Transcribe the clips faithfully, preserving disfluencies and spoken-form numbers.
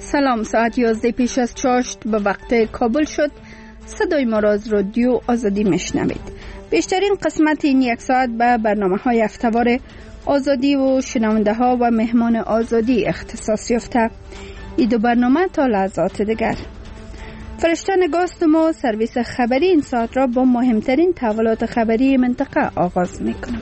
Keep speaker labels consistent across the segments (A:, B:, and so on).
A: سلام، ساعت یازده پیش از چاشت به وقت کابل شد. صدای ما را از رادیو آزادی میشنوید. بیشترین قسمت این یک ساعت به برنامه های هفته‌وار آزادی و شنونده ها و مهمان آزادی اختصاص یافته. این دو برنامه تا لحظات دیگر. فرشته نگاست ما سرویس خبری این ساعت را با مهمترین تحولات خبری منطقه آغاز میکنم.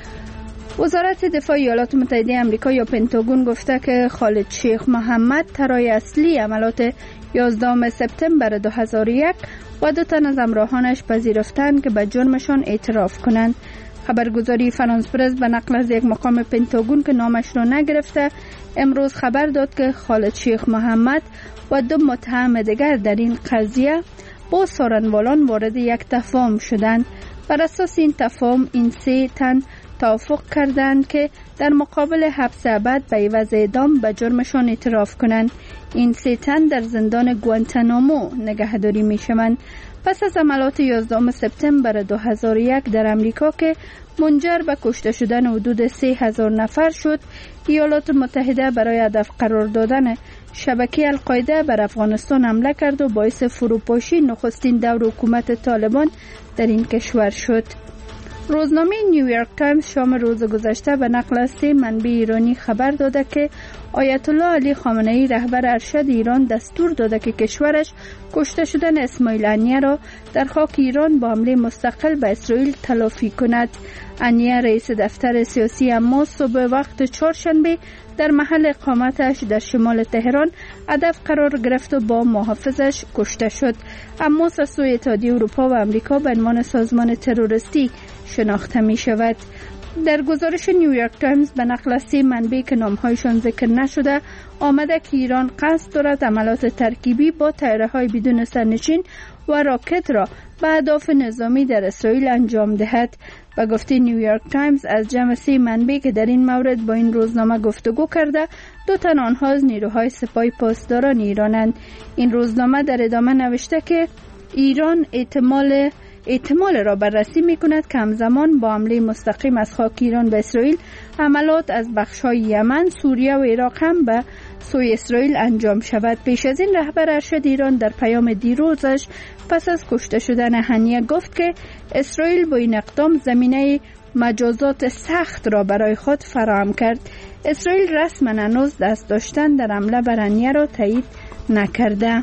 A: وزارت دفاع ایالات متحده آمریکا یا پنتاگون گفته که خالد شیخ محمد طرح اصلی عملیات یازدهم سپتامبر دو هزار و یک و دو تن از همراهانش پذیرفتند که به جرمشان اعتراف کنند. خبرگزاری فرانس پرس به نقل از یک مقام پنتاگون که نامش را نگرفته امروز خبر داد که خالد شیخ محمد و دو متهم دیگر در این قضیه با سارنوالان وارد یک تفاهم شدند. بر اساس این تفاهم این سه تن توافق کردند که در مقابل حبس ابد به عوض اعدام به جرمشان اعتراف کنند. این سه تن در زندان گوانتانامو نگهداری می شوند. پس از عملیات یازدهم سپتامبر دو هزار و یک در امریکا که منجر به کشته شدن حدود سه هزار نفر شد، ایالات متحده برای هدف قرار دادن شبکه القاعده بر افغانستان حمله کرد و باعث فروپاشی نخستین دور حکومت طالبان در این کشور شد. روزنامه نیویورک تایمز شام روز گذشته به نقل از سه منبع ایرانی خبر داده که آیت الله علی خامنه ای رهبر ارشد ایران دستور داده که کشورش کشته شدن اسماعیل هنیه را در خاک ایران با حمله مستقل به اسرائیل تلافی کند. هنیه رئیس دفتر سیاسی حماس صبح وقت چهارشنبه در محل اقامتش در شمال تهران هدف قرار گرفت و با محافظش کشته شد. حماس از سوی اتحادیه اروپا و امریکا به عنوان سازمان تروریستی شناخته می شود. در گزارش نیویورک تایمز به نقل از سه منبع که نامهایشان ذکر نشده آمده که ایران قصد دارد عملیات ترکیبی با طیاره‌های بدون سرنشین و راکت را به اهداف نظامی در اسرائیل انجام دهد. و گفته نیویورک تایمز از جمع سه منبع که در این مورد با این روزنامه گفتگو کرده دو تن آنها از نیروهای سپاه پاسداران ایرانند. این روزنامه در ادامه نوشته که ایران احتمال احتمال را بررسی می کند که همزمان با حمله مستقیم از خاک ایران به اسرائیل حملات از بخش‌های یمن، سوریه و عراق هم به سوی اسرائیل انجام شود. پیش از این رهبر ارشد ایران در پیام دیروزش پس از کشته شدن هنیه گفت که اسرائیل با این اقدام زمینه مجازات سخت را برای خود فراهم کرد. اسرائیل رسما هنوز دست داشتن در حمله بر هنیه را تایید نکرده.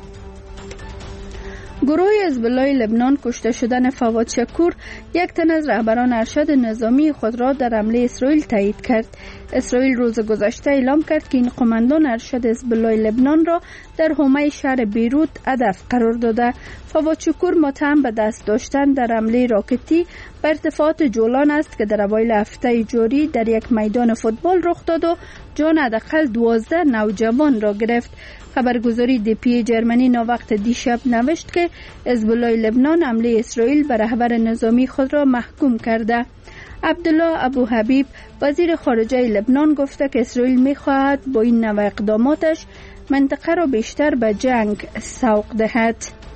A: گروه حزب الله لبنان کشته شدن فواد شکور یک تن از رهبران ارشد نظامی خود را در حمله اسرائیل تایید کرد. اسرائیل روز گذشته اعلام کرد که این قماندان ارشد حزب الله لبنان را در حومه شهر بیروت هدف قرار داده. فواد شکور متهم به دست داشتن در حمله راکتی بر ارتفاعات جولان است که در اوایل هفته جاری در یک میدان فوتبال رخ داد و جان حداقل دوازده نوجوان را گرفت. خبرگزاری دی پی جرمنی ناوقت دیشب نوشت که حزب الله لبنان حمله اسرائیل بر رهبر نظامی خود را محکوم کرده. عبدالله ابو حبیب وزیر خارجه لبنان گفته که اسرائیل می‌خواهد با این نوع اقداماتش منطقه را بیشتر به جنگ سوق دهد.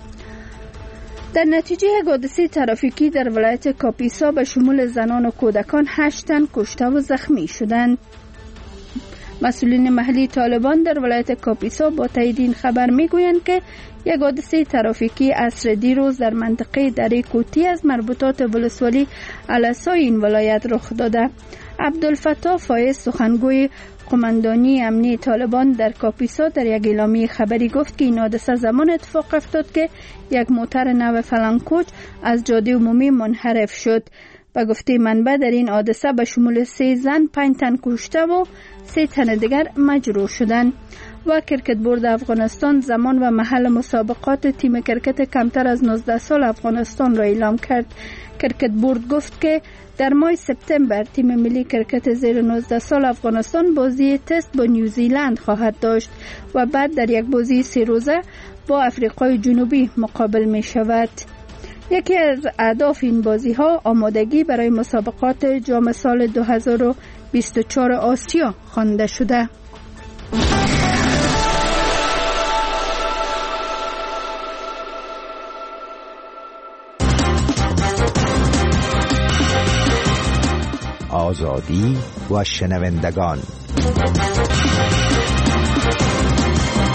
A: در نتیجه حادثه ترافیکی در ولایت کاپیسا به شمول زنان و کودکان هشت تن کشته و زخمی شدند. مسئولین محلی طالبان در ولایت کاپیسا با تایید این خبر میگویند که یک حادثه ترافیکی عصر دیروز در منطقه دره کوتی از مربوطات ولسوالی الاسای این ولایت رخ داده. عبدالفتاح فایز سخنگوی قماندانی امنی طالبان در کاپیسا در یک اعلامیه خبری گفت که این حادثه زمان اتفاق افتاد که یک موتر نو فلانکوچ از جاده عمومی منحرف شد. و گفته منبع در این حادثه به شمول سه زن پنج تن کشته و سه تن دیگر مجروح شدند. و کرکت بورد افغانستان زمان و محل مسابقات تیم کرکت کمتر از نوزده سال افغانستان را اعلام کرد. کرکت بورد گفت که در ماه سپتامبر تیم ملی کرکت زیر نوزده سال افغانستان بازی تست با نیوزیلند خواهد داشت و بعد در یک بازی سه روزه با افریقای جنوبی مقابل می شود. یکی از اهداف این بازی ها آمادگی برای مسابقات جام سال دو هزار و بیست و چهار آسیا خوانده شده.
B: آزادی و شنوندگان.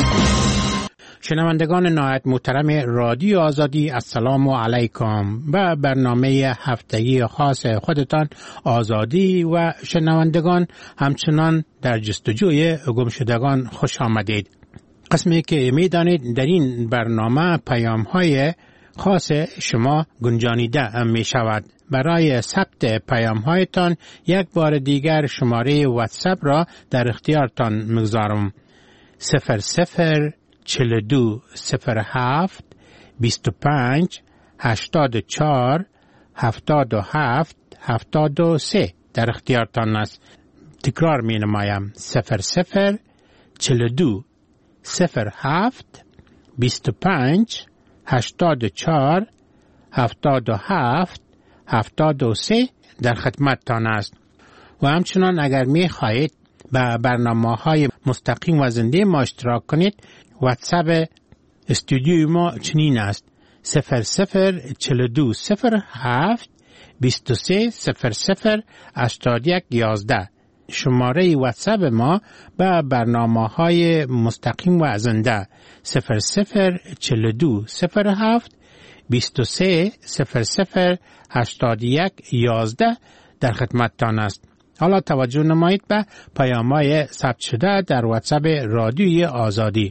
B: شنوندگان نهایت محترم رادیو آزادی، السلام علیکم. و برنامه هفتگی خاص خودتان آزادی و شنوندگان همچنان در جستجوی گمشدگان خوش آمدید. قسمی که میدانید در این برنامه پیام های خاص شما گنجانیده می شود. برای ثبت پیام هایتان یک بار دیگر شماره واتساپ را در اختیارتان میگذارم. صفر صفر چل دو صفر هفت بیست و پنج هشتاد و چهار هفتاد و هفت هفتاد و سه در اختیارتان است. تکرار می نمایم. صفر صفر چل دو صفر هفت بیست و پنج هشتاد و چهار هفتاد و هفت هفتاد و سه در خدمتتان است. و همچنان اگر می خواهید به برنامه های مستقیم و زنده ما اشتراک کنید، واتساپ استودیوی ما چنین است: صفر صفر چل دو صفر هفت بیست و سه صفر صفر هشتاد یک یازده. شماره واتساپ ما به برنامه های مستقیم و زنده صفر صفر چل دو صفر هفت بیست و سه صفر صفر هشتاد یک یازده در خدمتتان است. حالا توجه نمایید به پیام‌های ثبت شده در واتساپ رادیوی آزادی.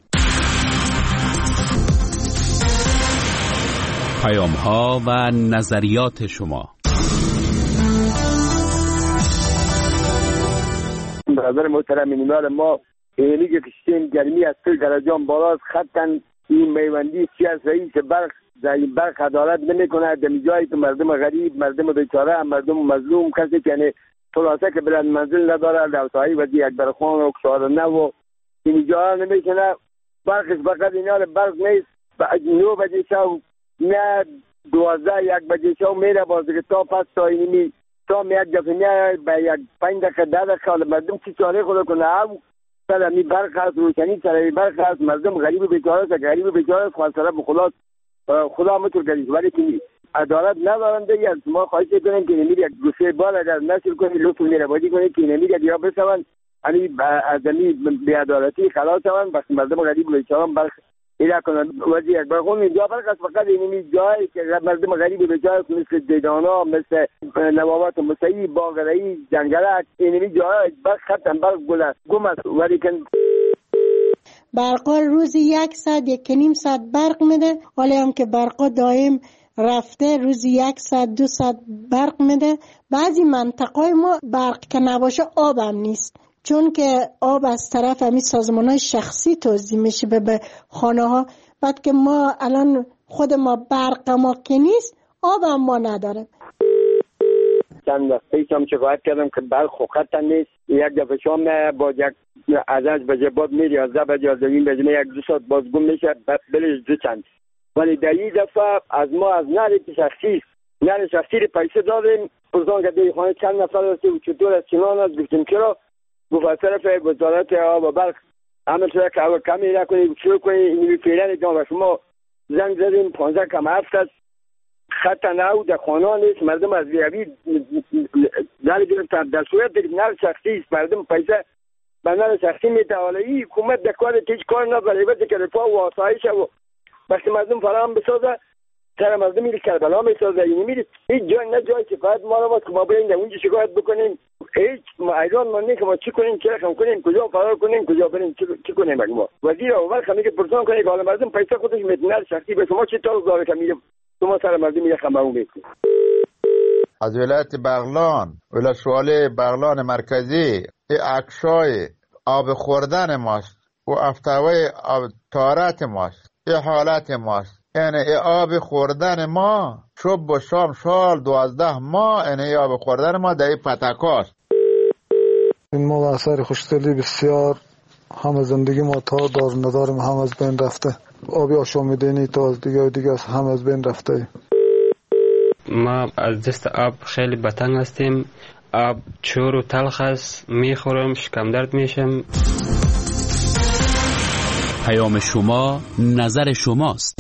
C: پیام‌ها و نظریات شما.
D: برادر محترم، اینال ما اینی که کشتیم گرمی از سل درجان بالاست، خطاً این میوندی سیاس رئیس برق در این برق عدالت نمی کنه. در جایی که مردم غریب، مردم بیچاره، مردم مظلوم، کسی که یعنی خلاصه که بلند منزل نداره، دوتایی و دی اکبر خان و کشار نه و این جا نمیکنه. برقش فقط اینال برق نیست، نو بجه شو نه دوازده یک بجه شو میره بازه که تا پس تا اینمی تا می یک دفعه میره به یک پنج دقیقه ده دقیقه مردم چی چاره خود کنه. او سر می برق هست، روشنی سر برق هست، مردم غریب بیچاره است، غریب بیچاره است، خواستره بخلاص خدا مطور کردید. ولی که عدالت ندارن دیگه. از ما خواهش کنیم که نمید یک گوشه بال اگر نشر کنید لطف میربادی کنید که نمید یک یا بسوان یعنی از امی بیعدالتی خلاص شوند. وقتی مردم غریب بیچاره برق ایلا کنند وزی یک برخون اینجا برق است، فقط اینمی جایی که مردم غریب بیچاره مثل دیدانا، مثل نوابات مسیحی، باغرایی، جنگلک، اینمی جایی برق ختم برق گم است. ولی که
E: برقا روزی یک ساعت یک نیم ساعت برق میده، حالا هم که برقا دائم رفته روزی یک ساعت دو ساعت برق میده. بعضی منطقه ما برق که نباشه آب هم نیست، چون که آب از طرف همین سازمان های شخصی توزیع میشه به خانه ها. بعد که ما الان خود ما برق ما که نیست، آب هم ما نداره.
D: چند وقتی هم شکایت کردم که برق خوکت نیست. یک دفعه شام با یک ازش بجه باد میری از ده بجه از این بجه یک دو ساعت باز گم میشه بلش دو چند. ولی در این دفعه از ما از نهر شخصی نهر شخصی پیسه دادیم. پرسان که دی خانه چند نفر هستی و چطور از چنان هست. گفتیم چرا؟ گفت از طرف وزارت آب و برق عمل شده که اول کمی نکنی شروع کنی اینوی فیلن جان. و شما زنگ زدیم پانزده کم هفت هست خط نو در خانه نیست. مردم از بیابی دل گرفتن. در صورت دیگه نهر شخصی است، مردم پیسه به نهر شخصی میده. حالا این حکومت در کار هیچ کار نداره. البته که رفاه و آسایش و وقتی مردم فراهم بسازه سر مردم میره کربلا میسازه. این میره هیچ جای نه جای شکایت ما رو که ما بریم در اونجا شکایت بکنیم. هیچ ایران ما نه که ما چی کنیم، چه رقم کنیم، کجا فرار کنیم، کجا بریم، چی کنیم. ما وزیر اول خمی که پرسان کنه که حالا مردم پیسه خودش میتونه شخصی به شما چی طور داره که میره شما سر مردم میره خمرو میکنه.
F: از ولایت بغلان، ولایت شواله بغلان مرکزی، ای عکسای آب خوردن ماست و افتوای آب تارت ماست. ای حالت ماست، یعنی ای آب خوردن ما صبح و شام سال دوازده ماه این ای آب خوردن ما در ای پتکاست.
G: این ما اثر خوشدلی بسیار هم زندگی ما تا دار ندارم هم از بین رفته. آبی آشامیدنی تا از دیگه و دیگه هم از بین رفته.
H: ما از دست آب خیلی بتنگ هستیم. آب چور و تلخ است، میخورم شکم درد میشم.
C: پیام شما نظر شماست.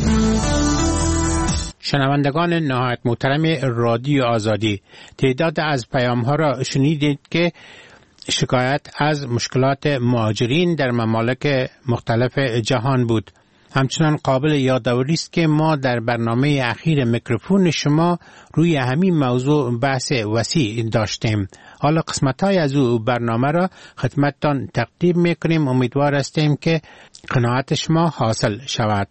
B: شنوندگان نهایت محترم رادیو آزادی، تعداد از پیام ها را شنیدید که شکایت از مشکلات مهاجرین در ممالک مختلف جهان بود. همچنان قابل یادآوری است که ما در برنامه اخیر میکروفون شما روی همین موضوع بحث وسیع داشتیم. حالا قسمت‌های از او برنامه را خدمتتان تقدیم میکنیم. امیدوار هستیم که قناعت شما حاصل شود.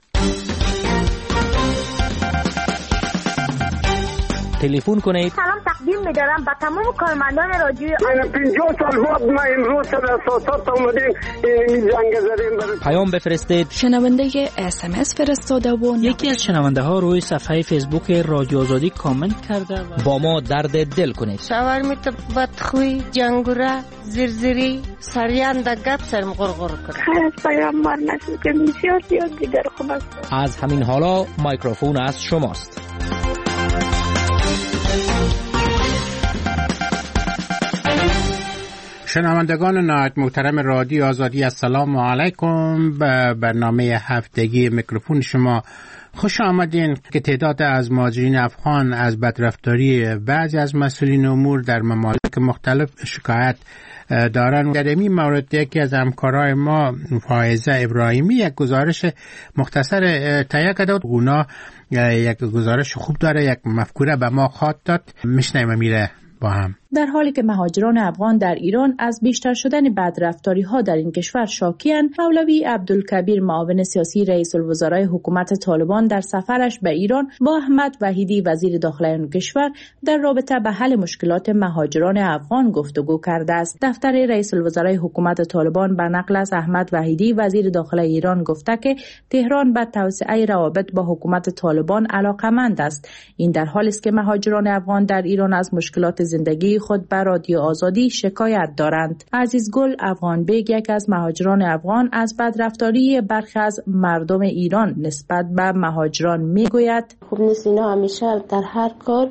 I: تلفن کنید.
J: سلام تقدیم می‌دارم به تمام کارمندان رادیو.
K: من پنجاه سال بعد ما امروز در اساسات اومدیم این زنگ زدیم برای
I: پیام بفرستید.
L: شنونده اس ام اس فرستاده و
M: یکی از شنونده ها روی صفحه فیسبوک رادیو آزادی کامنت کرده و
I: با ما درد دل کنید.
N: شاورمیت بدخوی جنگوره زرزری سریان د گپ سرم غرغر کرد.
J: خیر پیام مار نشد که بسیار زیاد دیگر خوب است.
I: از همین حالا میکروفون از شماست.
B: شنوندگان نهایت محترم رادیو آزادی، السلام علیکم. به برنامه هفتگی میکروفون شما خوش آمدین که تعداد از مهاجرین افغان از بدرفتاری بعضی از مسئولین امور در ممالک مختلف شکایت دارن. در این مورد یکی از همکارای ما فائزه ابراهیمی یک گزارش مختصر تهیه کرده. اونا یک گزارش خوب داره، یک مفکوره به ما خواهد داد. میشنیم میره با هم.
O: در حالی که مهاجران افغان در ایران از بیشتر شدن بدرفتاری ها در این کشور شاکی‌اند، مولوی عبدالکبیر معاون سیاسی رئیس الوزرای حکومت طالبان در سفرش به ایران با احمد وحیدی وزیر داخلی آن کشور در رابطه به حل مشکلات مهاجران افغان گفتگو کرده است. دفتر رئیس الوزرای حکومت طالبان به نقل از احمد وحیدی وزیر داخلی ایران گفته که تهران به توسعه روابط با حکومت طالبان علاقه‌مند است. این در حالی است که مهاجران افغان در ایران از مشکلات زندگی خود به رادیو آزادی شکایت دارند. عزیز گل افغان بیگ، یک از مهاجران افغان، از بدرفتاری برخی از مردم ایران نسبت به مهاجران میگوید
N: خوب نیست. اینا همیشه در هر کار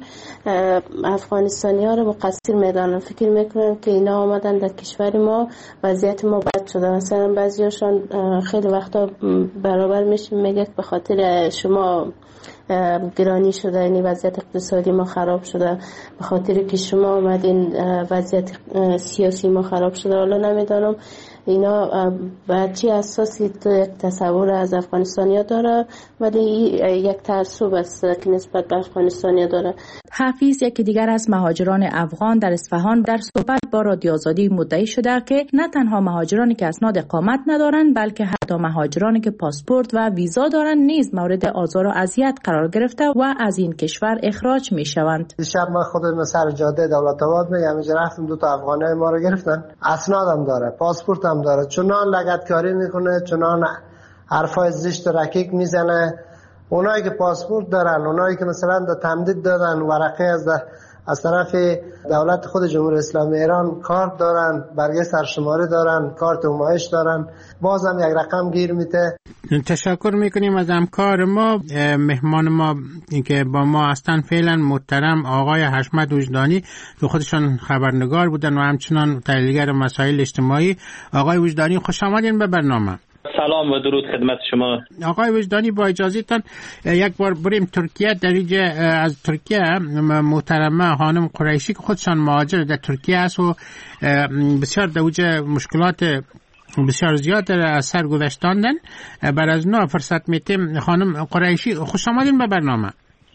N: افغانستانی ها رو مقصر میدانن. فکر میکنن که اینا آمدن در کشور ما وضعیت ما بد شده. مثلا بعضیاشون خیلی وقتا برابر میشه میگه به خاطر شما گرانی شده، یعنی وضعیت اقتصادی ما خراب شده، به خاطر که شما آمدین وضعیت سیاسی ما خراب شده. حالا نمیدانم اینا به چه اساسی یک تصور از افغانستانیا داره، ولی یک تعصب است که نسبت به افغانستانیا داره.
O: حفیظ، یکی دیگر از مهاجران افغان در اصفهان، در صحبت با رادیو آزادی مدعی شده که نه تنها مهاجرانی که اسناد اقامت ندارند، بلکه حتی مهاجرانی که پاسپورت و ویزا دارند نیز مورد آزار و اذیت قرار گرفته و از این کشور اخراج می شوند.
P: دیشب من خودم سر جاده دولت آباد میگم اینجا رفتم، دو تا افغانای ما رو گرفتن، اسنادم داره، پاسپورت هم داره، چنان لگدکاری میکنه، چنان حرفای زشت و رکیک میزنه. اونایی که پاسپورت دارن، اونایی که مثلا در تمدید دادن ورقه از از طرف دولت خود جمهوری اسلامی ایران کارت دارن، برگه سرشماری دارن، کارت همایش دارن، بازم یک رقم گیر میده.
B: تشکر میکنیم از همکار ما. مهمان ما که با ما هستن فعلا محترم آقای حشمت وجدانی که خودشان خبرنگار بودن و همچنان تحلیلگر مسائل اجتماعی. آقای وجدانی خوش آمدین به برنامه.
Q: سلام و درود خدمت شما.
B: آقای وجدانی با اجازهتان یک بار بریم ترکیه. در اینجا از ترکیه محترمه خانم قریشی که خودشان مهاجر در ترکیه است و بسیار در اوج مشکلات بسیار زیاد از سر گذشتاندن. بر از نو فرصت میتیم. خانم قریشی خوش آمدین به برنامه.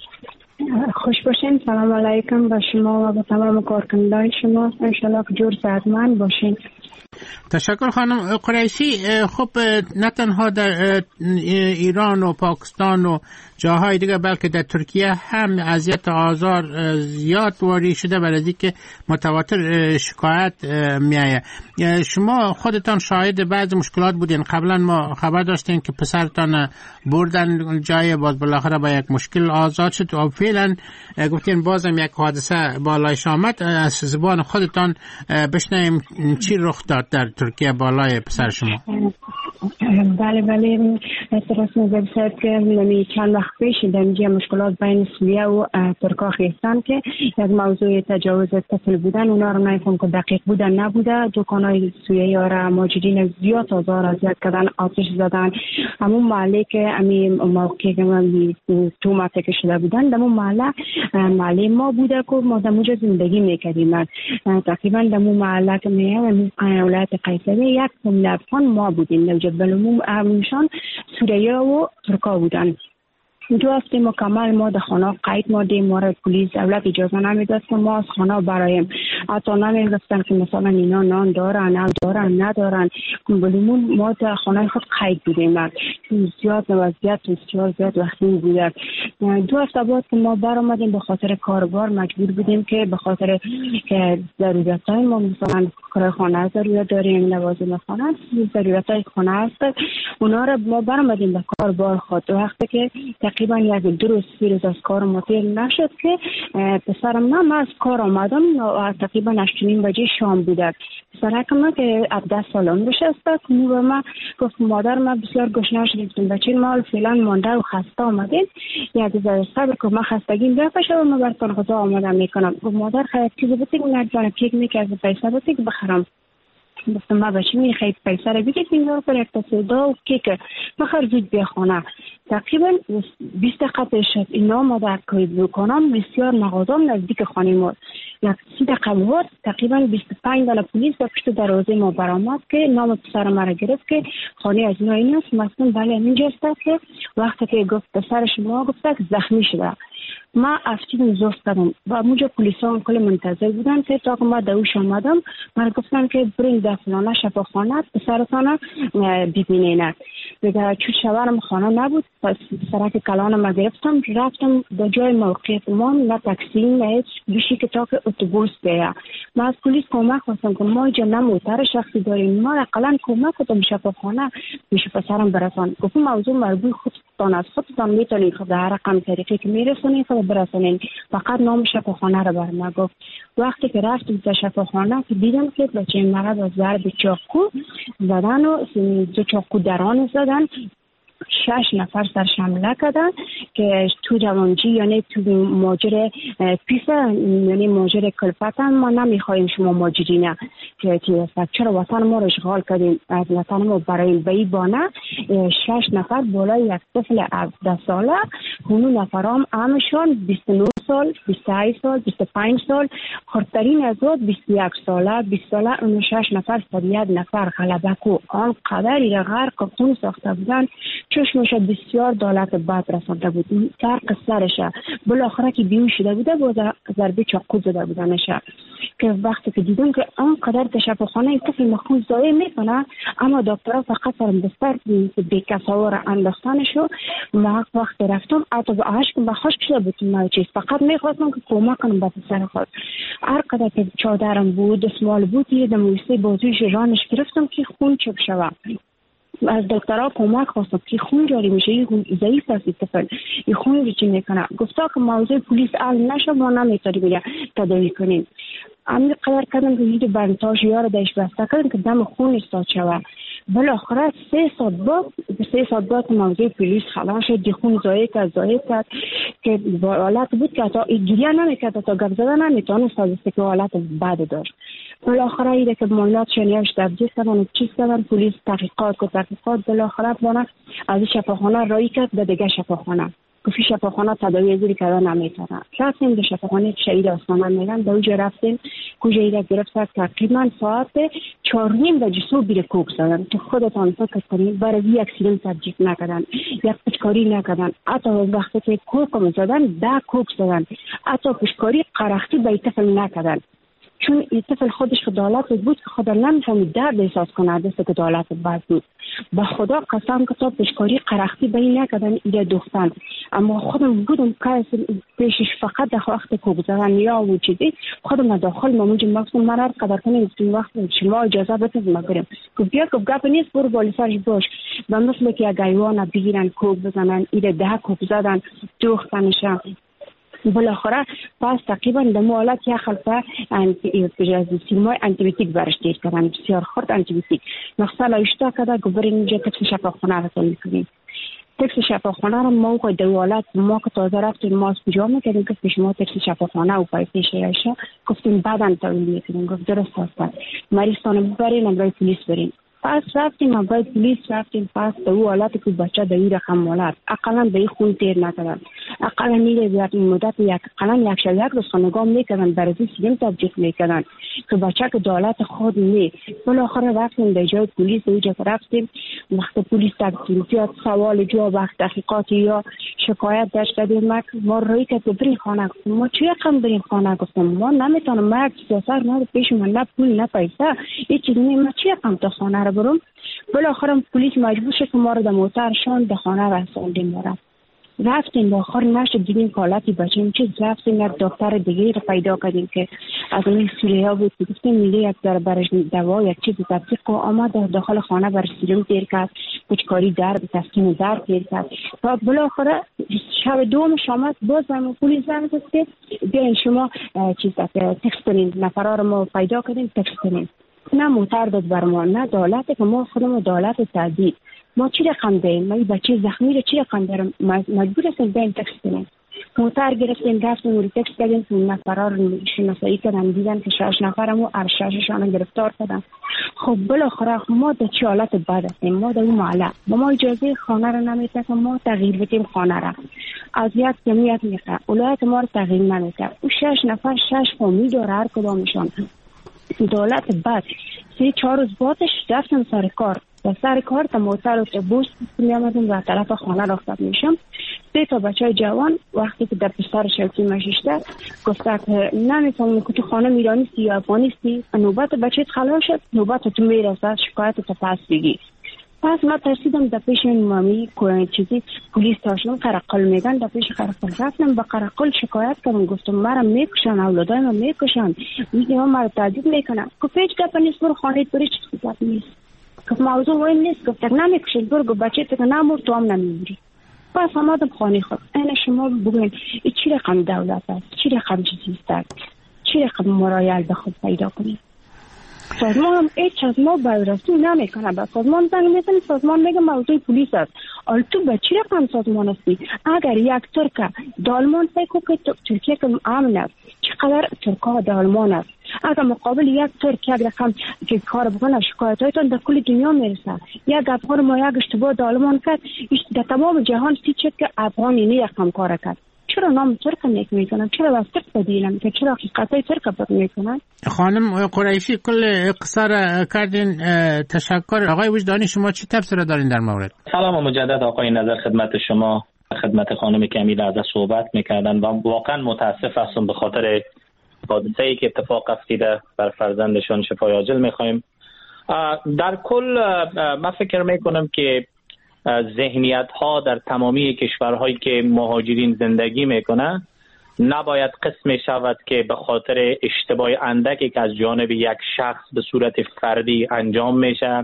R: خوش باشین. سلام علیکم به شما و به تمام کارکنندگان شما. انشالله که جور صحتمند باشین.
B: تشکر خانم قریشی. خب نه تنها در ایران و پاکستان و جاهای دیگه بلکه در ترکیه هم اذیت آزار زیاد واری شده، برای اینکه متواتر شکایت میایه. شما خودتان شاهد بعض مشکلات بودین. قبلا ما خبر داشتیم که پسرتان بردن جای، باز بالاخره با یک مشکل آزاد شد و فعلا گفتین بازم یک حادثه بالایش آمد. از زبان خودتان بشنویم چی رخ داد در ترکیه بالای پسر شما.
R: بله بله درست میگم که من چند وقت پیش در اینجا مشکلات بین سوریه و ترکا خیستان که یک موضوع تجاوز طفل بودن، اونا رو نمیفهم که دقیق بودن نبوده. دکانای سوریه ها مهاجرین زیاد آزار اذیت کردن، آتش زدن. همون محله که امی موقعی که من تو مته که شده بودن، در اون محله محله ما بوده که ما در اونجا زندگی میکردیم. تقریبا در اون محله که میام ولایت قیصریه یک فامیل افغان ما بودیم، در جبل عمومشان سوریه و ترکا بودن. دو هفته مکمل ما در خانه قید مادیم، ما را پلیس دولت اجازه نمیداد که ما از خانه برایم. حتی نمیگفتن که مثلا اینا نان دارن نه دارن ندارن. بلیمون ما در خانه خود قید بودیم. زیاد وضعیت بسیار زیاد وقتی بوده. دو هفته بعد که ما برآمدیم به خاطر کاربار مجبور بودیم که به خاطر که ضرورتای ما مثلا کار خانه ضرورت داریم، لوازم خانه ضرورتای خانه هست، اونا را ما برآمدیم به کاربار خود. وقتی که تقریبا یک دو روز سه روز از کار مطیل نشد که پسرم نه من از کار آمدم تقریبا هشت و نیم بجه شام بوده. پسرکم من که هفده سال عمرش است کنو به من گفت مادر من بسیار گشنه شدیم بچه ما فعلا مانده و خسته آمدیم، یک ذره صبر کن من خستگیم بپشه و من براتون غذا آماده میکنم. گفت مادر خیلی چیزی بتیک نرجانه کیک میکرد پیسه بتیک بخرم. گفتم ما بچه میخواید پیسه رو بگید اینجا پر یک تصویدا و کیک بخر زود بیا خانه. تقریبا بیست دقیقه پیش شد اینا ما در کاید بکنم بسیار مغازم نزدیک خانه ما یک سی دقیقه بود. تقریبا بیست و پنج دانه پلیس در پشت دروازه ما برآمد که نام پسر ما را گرفت که خانه از اینا این است. مثلا بله اینجا است که وقتی که گفت پسر شما گفت که زخمی شده. ما افتیدم زفت کردم و اونجا پلیسا هم کل منتظر بودن که تا که ما دوش آمدم من گفتن که برین در فلانه شفاخانه پسرتان ببینین. دیگه چون شوهرم خانه نبود پس سرک کلانم ما گرفتم رفتم به جای موقعیت ما، نه تاکسی نه هیچ بیشی که تا که اتوبوس بیا. ما از پلیس کمک خواستم که ما اینجا نه موتر شخصی داریم، ما اقلا کمک کنم شفاخانه میشه پسرم برسان. گفتم موضوع مربوط خودتان از خودتان میتونید خود هر رقم طریقی که میرسونید خود برسونید، فقط نام شفاخانه رو بر ما گفت. وقتی که رفتم به شفاخانه که دیدم که بچه مرا با ضرب چاقو زدن و دو چاقو دران زدن، شش نفر سرش حمله کردن که تو جوانجی یعنی تو ماجر پیسه یعنی ماجر کلفت هم ما نمیخوایم شما ماجری نه که چرا وطن ما رو اشغال کردیم از وطن ما برای بی بانه. شش نفر بالای یک طفل هفده ساله، اونو نفرام همشون بیست و نه سال، بیست و هشت سال، بیست و پنج سال، خردترین از اون بیست و یک ساله، بیست ساله. اون شش نفر صد و یک نفر غلبه کو آن قدری را غرق خون ساخته بودن چشمش بسیار دولت بد رسانده بود. فرق سرش بالاخره که بیهوش شده بوده با ضربه چاقو زده بودنش که وقتی که دیدم که آنقدر در شفاخانه این طفل مخون ضایع میکنه، اما دکترها فقط سرم بستر بیکساور انداختنشو. ما وقتی رفتم حتی به عشق به خشک شده بود ما چیز فقط میخواستم که کمک کنم به پسر خود. هر قدر که چادرم بود دستمال بود یه دمویسته بازویش رانش گرفتم که خون چک شود. از دکترها کمک خواستم که خون جاری میشه، این ضعیف است طفل، این خون رو چی میکنه. گفتا که موضوع پلیس حل نشه ما نمیتونیم بیا تداوی کنیم. همین قدر کردم که یه بنتاژ یار داشت بسته کردم که دم خون استاد شود. بالاخره سه ساعت بعد سه ساعت بعد موضوع پلیس خلاص شد، دی خون ضایع کرد ضایع کرد که حالت بود که تا گریه نمیکرد تا گپ زدن نمیتونست از که حالت بد داشت. بالاخره ایده که معلومات شنیاش تبدیل کردن چیز کردن پلیس تحقیقات کو تحقیقات بالاخره بنا از شفاخانه رای کرد به دیگه شفاخانه گفتی شفاخانه تداوی زیری کردن نمیتونن. رفتیم به شفاخانه شهید آسمان میگن به اونجا رفتیم کجا ایده گرفت تقریبا ساعت چهار نیم بجه صبح بیره کوک زدن. تو خودتان فکر کنید برای یک اکسیدنت تبجیح نکردن، یک پشکاری نکردن، حتی وقتی که کوک زدن ده کوک زدن، حتی پشکاری قرختی به طفل نکردن چون این طفل خودش خدالت بود که خدا نمیفهمید درد احساس کنه دست که دولت بد بود. با خدا قسم که تا پشکاری قرختی به این نکردن ایده دختن، اما خودم بودم که پیشش فقط در وقت کوک زدن یا و چیزی خودم داخل ماموج مقصود من هر قدر کنه این وقت شما اجازه بده ما بریم که بیا که گپ نیست برو بالا سرش باش و مثل که اگه ایوان بگیرن کوک بزنن ایده ده کوک زدن دختنشن. بالاخره پس تقریبا در حالت یک خلطه سیمای انتیبیوتیک برش دیر کردن، بسیار خورد انتیبیوتیک مقصد اشتا کده که برین اینجا تکس شفاخانه را تولید کنیم. تکس شفاخانه را ما که در حالت ما که تازه رفتیم ما از کجا میکردیم که پیش ما تکس شفاخانه و پایسه شیعشه گفتیم بعدا تولید میکنیم. گفت درست هستن مریضان ببرین امرای پلیس برین. پس رفتیم امرای پلیس رفتیم پس در او حالت که بچه در این رقم مالت اقلا به این خون تیر نکردن. اقلا میره بیاد این مدت یک قلم یک شب یک روز خانگام میکردن برای سیدیم تبجیق میکردن که بچه که دولت خود می بالاخره رفتیم به جای پلیس اونجا که رفتیم وقت پلیس تبجیق سوال جواب وقت تحقیقاتی یا شکایت داشت کردیم ما روی که بریم خانه گفتم ما چی رقم بریم خانه گفتم ما نمیتونم مرد سیاسر نه پیش من نه پول نه پیسه هیچ چیز نمی ما چی رقم تا خانه رو برم بالاخره پلیس مجبور شد که ما رو در موتر شان به خانه رسوندیم ما رفتیم با آخر نشد دیدیم حالتی بچیم چیز رفتیم یک دکتر دیگه رو پیدا کردیم که از این سوریه بود گفتیم میگه یک در برش دوا یک چیز تطبیق و آمد داخل خانه بر سیروم تیر کرد کچکاری درد تسکین درد تیر کرد تا بالاخره شب دوم شامت باز هم پلیس زنگ زد که بیاین شما چیز تکست کنین نفرا رو ما پیدا کردیم تکست کنین نه موتر داد بر ما نه دولت که ما خودمون دولت تعدید ما چی رقم دهیم ما این بچه زخمی رو چی رقم دارم مجبور هستیم بین تکست کنیم موتر گرفتیم رفتیم و تکست کردیم که نفرها رو شناسایی کردن دیدن که شش نفرم و ارشششان گرفتار کردن خب بالاخره ما در چه حالت بد هستیم ما در این محله با ما اجازه خانه رو نمیده که ما تغییر بدیم خانه را از یک جمعیت میخواه ولایت ما رو تغییر نمیده او شش نفر شش فامیل داره هر کدامشان دولت بعد سه چهار روز بعدش رفتم سر کار و سر کار تا موتر اتوبوس می آمدیم و طرف خانه رفتم میشم سه تا بچه جوان وقتی که در پستر شوکی مشیشته گفته که نمیفهمم که تو خانه میرانیستی یا افغانیستی نوبت بچه خلاص شد نوبت تو میرسد شکایت تا پس بگی پس ما ترسیدم در پیش این مامی کوی چیزی پلیس تاشون قرقل میگن در پیش قرقل رفتم با قرقل شکایت کردم گفتم مرا میکشن اولادای من میکشن میگه ما مرا تعذیب میکنن گفت هیچ گپ نیست برو خانه بری چیز گپ نیست گفت موضوع وین نیست گفت نمیکشن برو گفت بچه تو نمور تو هم نمیمیری پس آمدم خانه خود این شما بگوین این چی رقم دولت است چی رقم چیزی است چی رقم مرایل به خود پیدا کنید سازمان هم ایچ از ما بررسی نمیکنه با سازمان زنگ میزنی سازمان میگه موضوع پلیس است آل تو به چی رقم سازمان هستی اگر یک ترک دالمان فکر که ترکیه که امن است چقدر ترکا دالمان است اگر مقابل یک ترک یک رقم که کار بکنه شکایت هایتان در کل دنیا میرسه یک افغان ما یک اشتباه دالمان کرد در تمام جهان سی چک که افغانی نه رقم کار کرد چرا نام ترک نیک میکنن چرا از ترک بدیلم که چرا حقیقتای ترک بد میکنن
B: خانم قریشی کل قصه را کردین تشکر آقای وجدانی شما چی تفسیر دارین در مورد
Q: سلام و مجدد آقای نظر خدمت شما خدمت خانم کمیل از صحبت میکردن و واقعا متاسف هستم به خاطر حادثه ای که اتفاق افتیده بر فرزندشان شفای عاجل میخوایم در کل من فکر میکنم که ذهنیت ها در تمامی کشورهایی که مهاجرین زندگی میکنه نباید قسم شود که به خاطر اشتباه اندکی که از جانب یک شخص به صورت فردی انجام میشه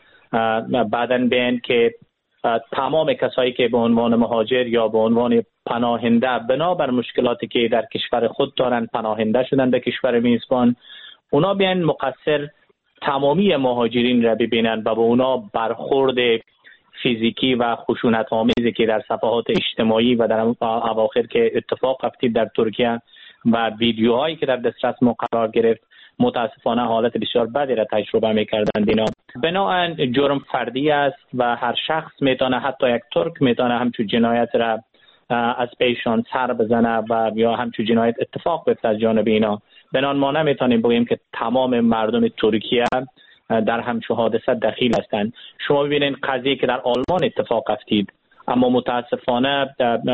Q: بعداً بین که تمام کسایی که به عنوان مهاجر یا به عنوان پناهنده بنابر مشکلاتی که در کشور خود دارن پناهنده شدن به کشور میزبان اونا بیان مقصر تمامی مهاجرین را ببینن و به اونا برخورد فیزیکی و خشونت آمیزی که در صفحات اجتماعی و در اواخر که اتفاق افتید در ترکیه و ویدیوهایی که در دسترس ما قرار گرفت متاسفانه حالت بسیار بدی را تجربه می‌کردند. اینا بنابراین جرم فردی است و هر شخص میتونه حتی یک ترک میتونه همچون جنایت را از پیشان سر بزنه و یا همچون جنایت اتفاق بیفته از جانب اینا. بنابراین ما نمیتونیم بگیم که تمام مردم ترکیه در همچون حادثه دخیل هستند. شما ببینید قضیه که در آلمان اتفاق افتید اما متاسفانه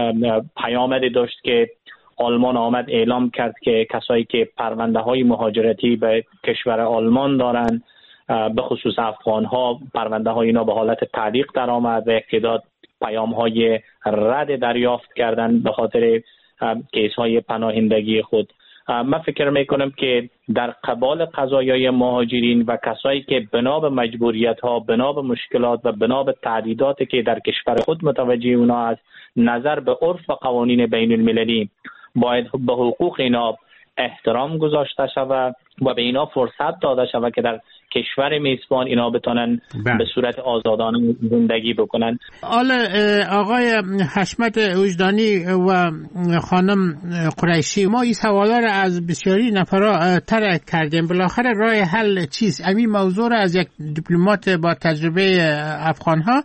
Q: پیامدی داشت که آلمان آمد اعلام کرد که کسایی که پرونده های مهاجرتی به کشور آلمان دارن به خصوص افغان ها پرونده های اینا به حالت تعلیق در آمد و اقتداد پیام های رد دریافت کردن به خاطر کیس های پناهندگی خود. من فکر میکنم که در قبال قضایای مهاجرین و کسایی که بنا به مجبوریت ها بنا به مشکلات و بنا به تعدیداتی که در کشور خود متوجه اونا است نظر به عرف و قوانین بین المللی باید به حقوق اینا احترام گذاشته شود و به اینا فرصت داده شود که در کشور میزبان اینا بتونن بله. به صورت آزادانه زندگی بکنن.
B: حالا آقای حشمت وجدانی و خانم قریشی ما این سوالا را از بسیاری نفرا ترک کردیم. بالاخره راه حل چیست؟ همین موضوع را از یک دیپلمات با تجربه افغان ها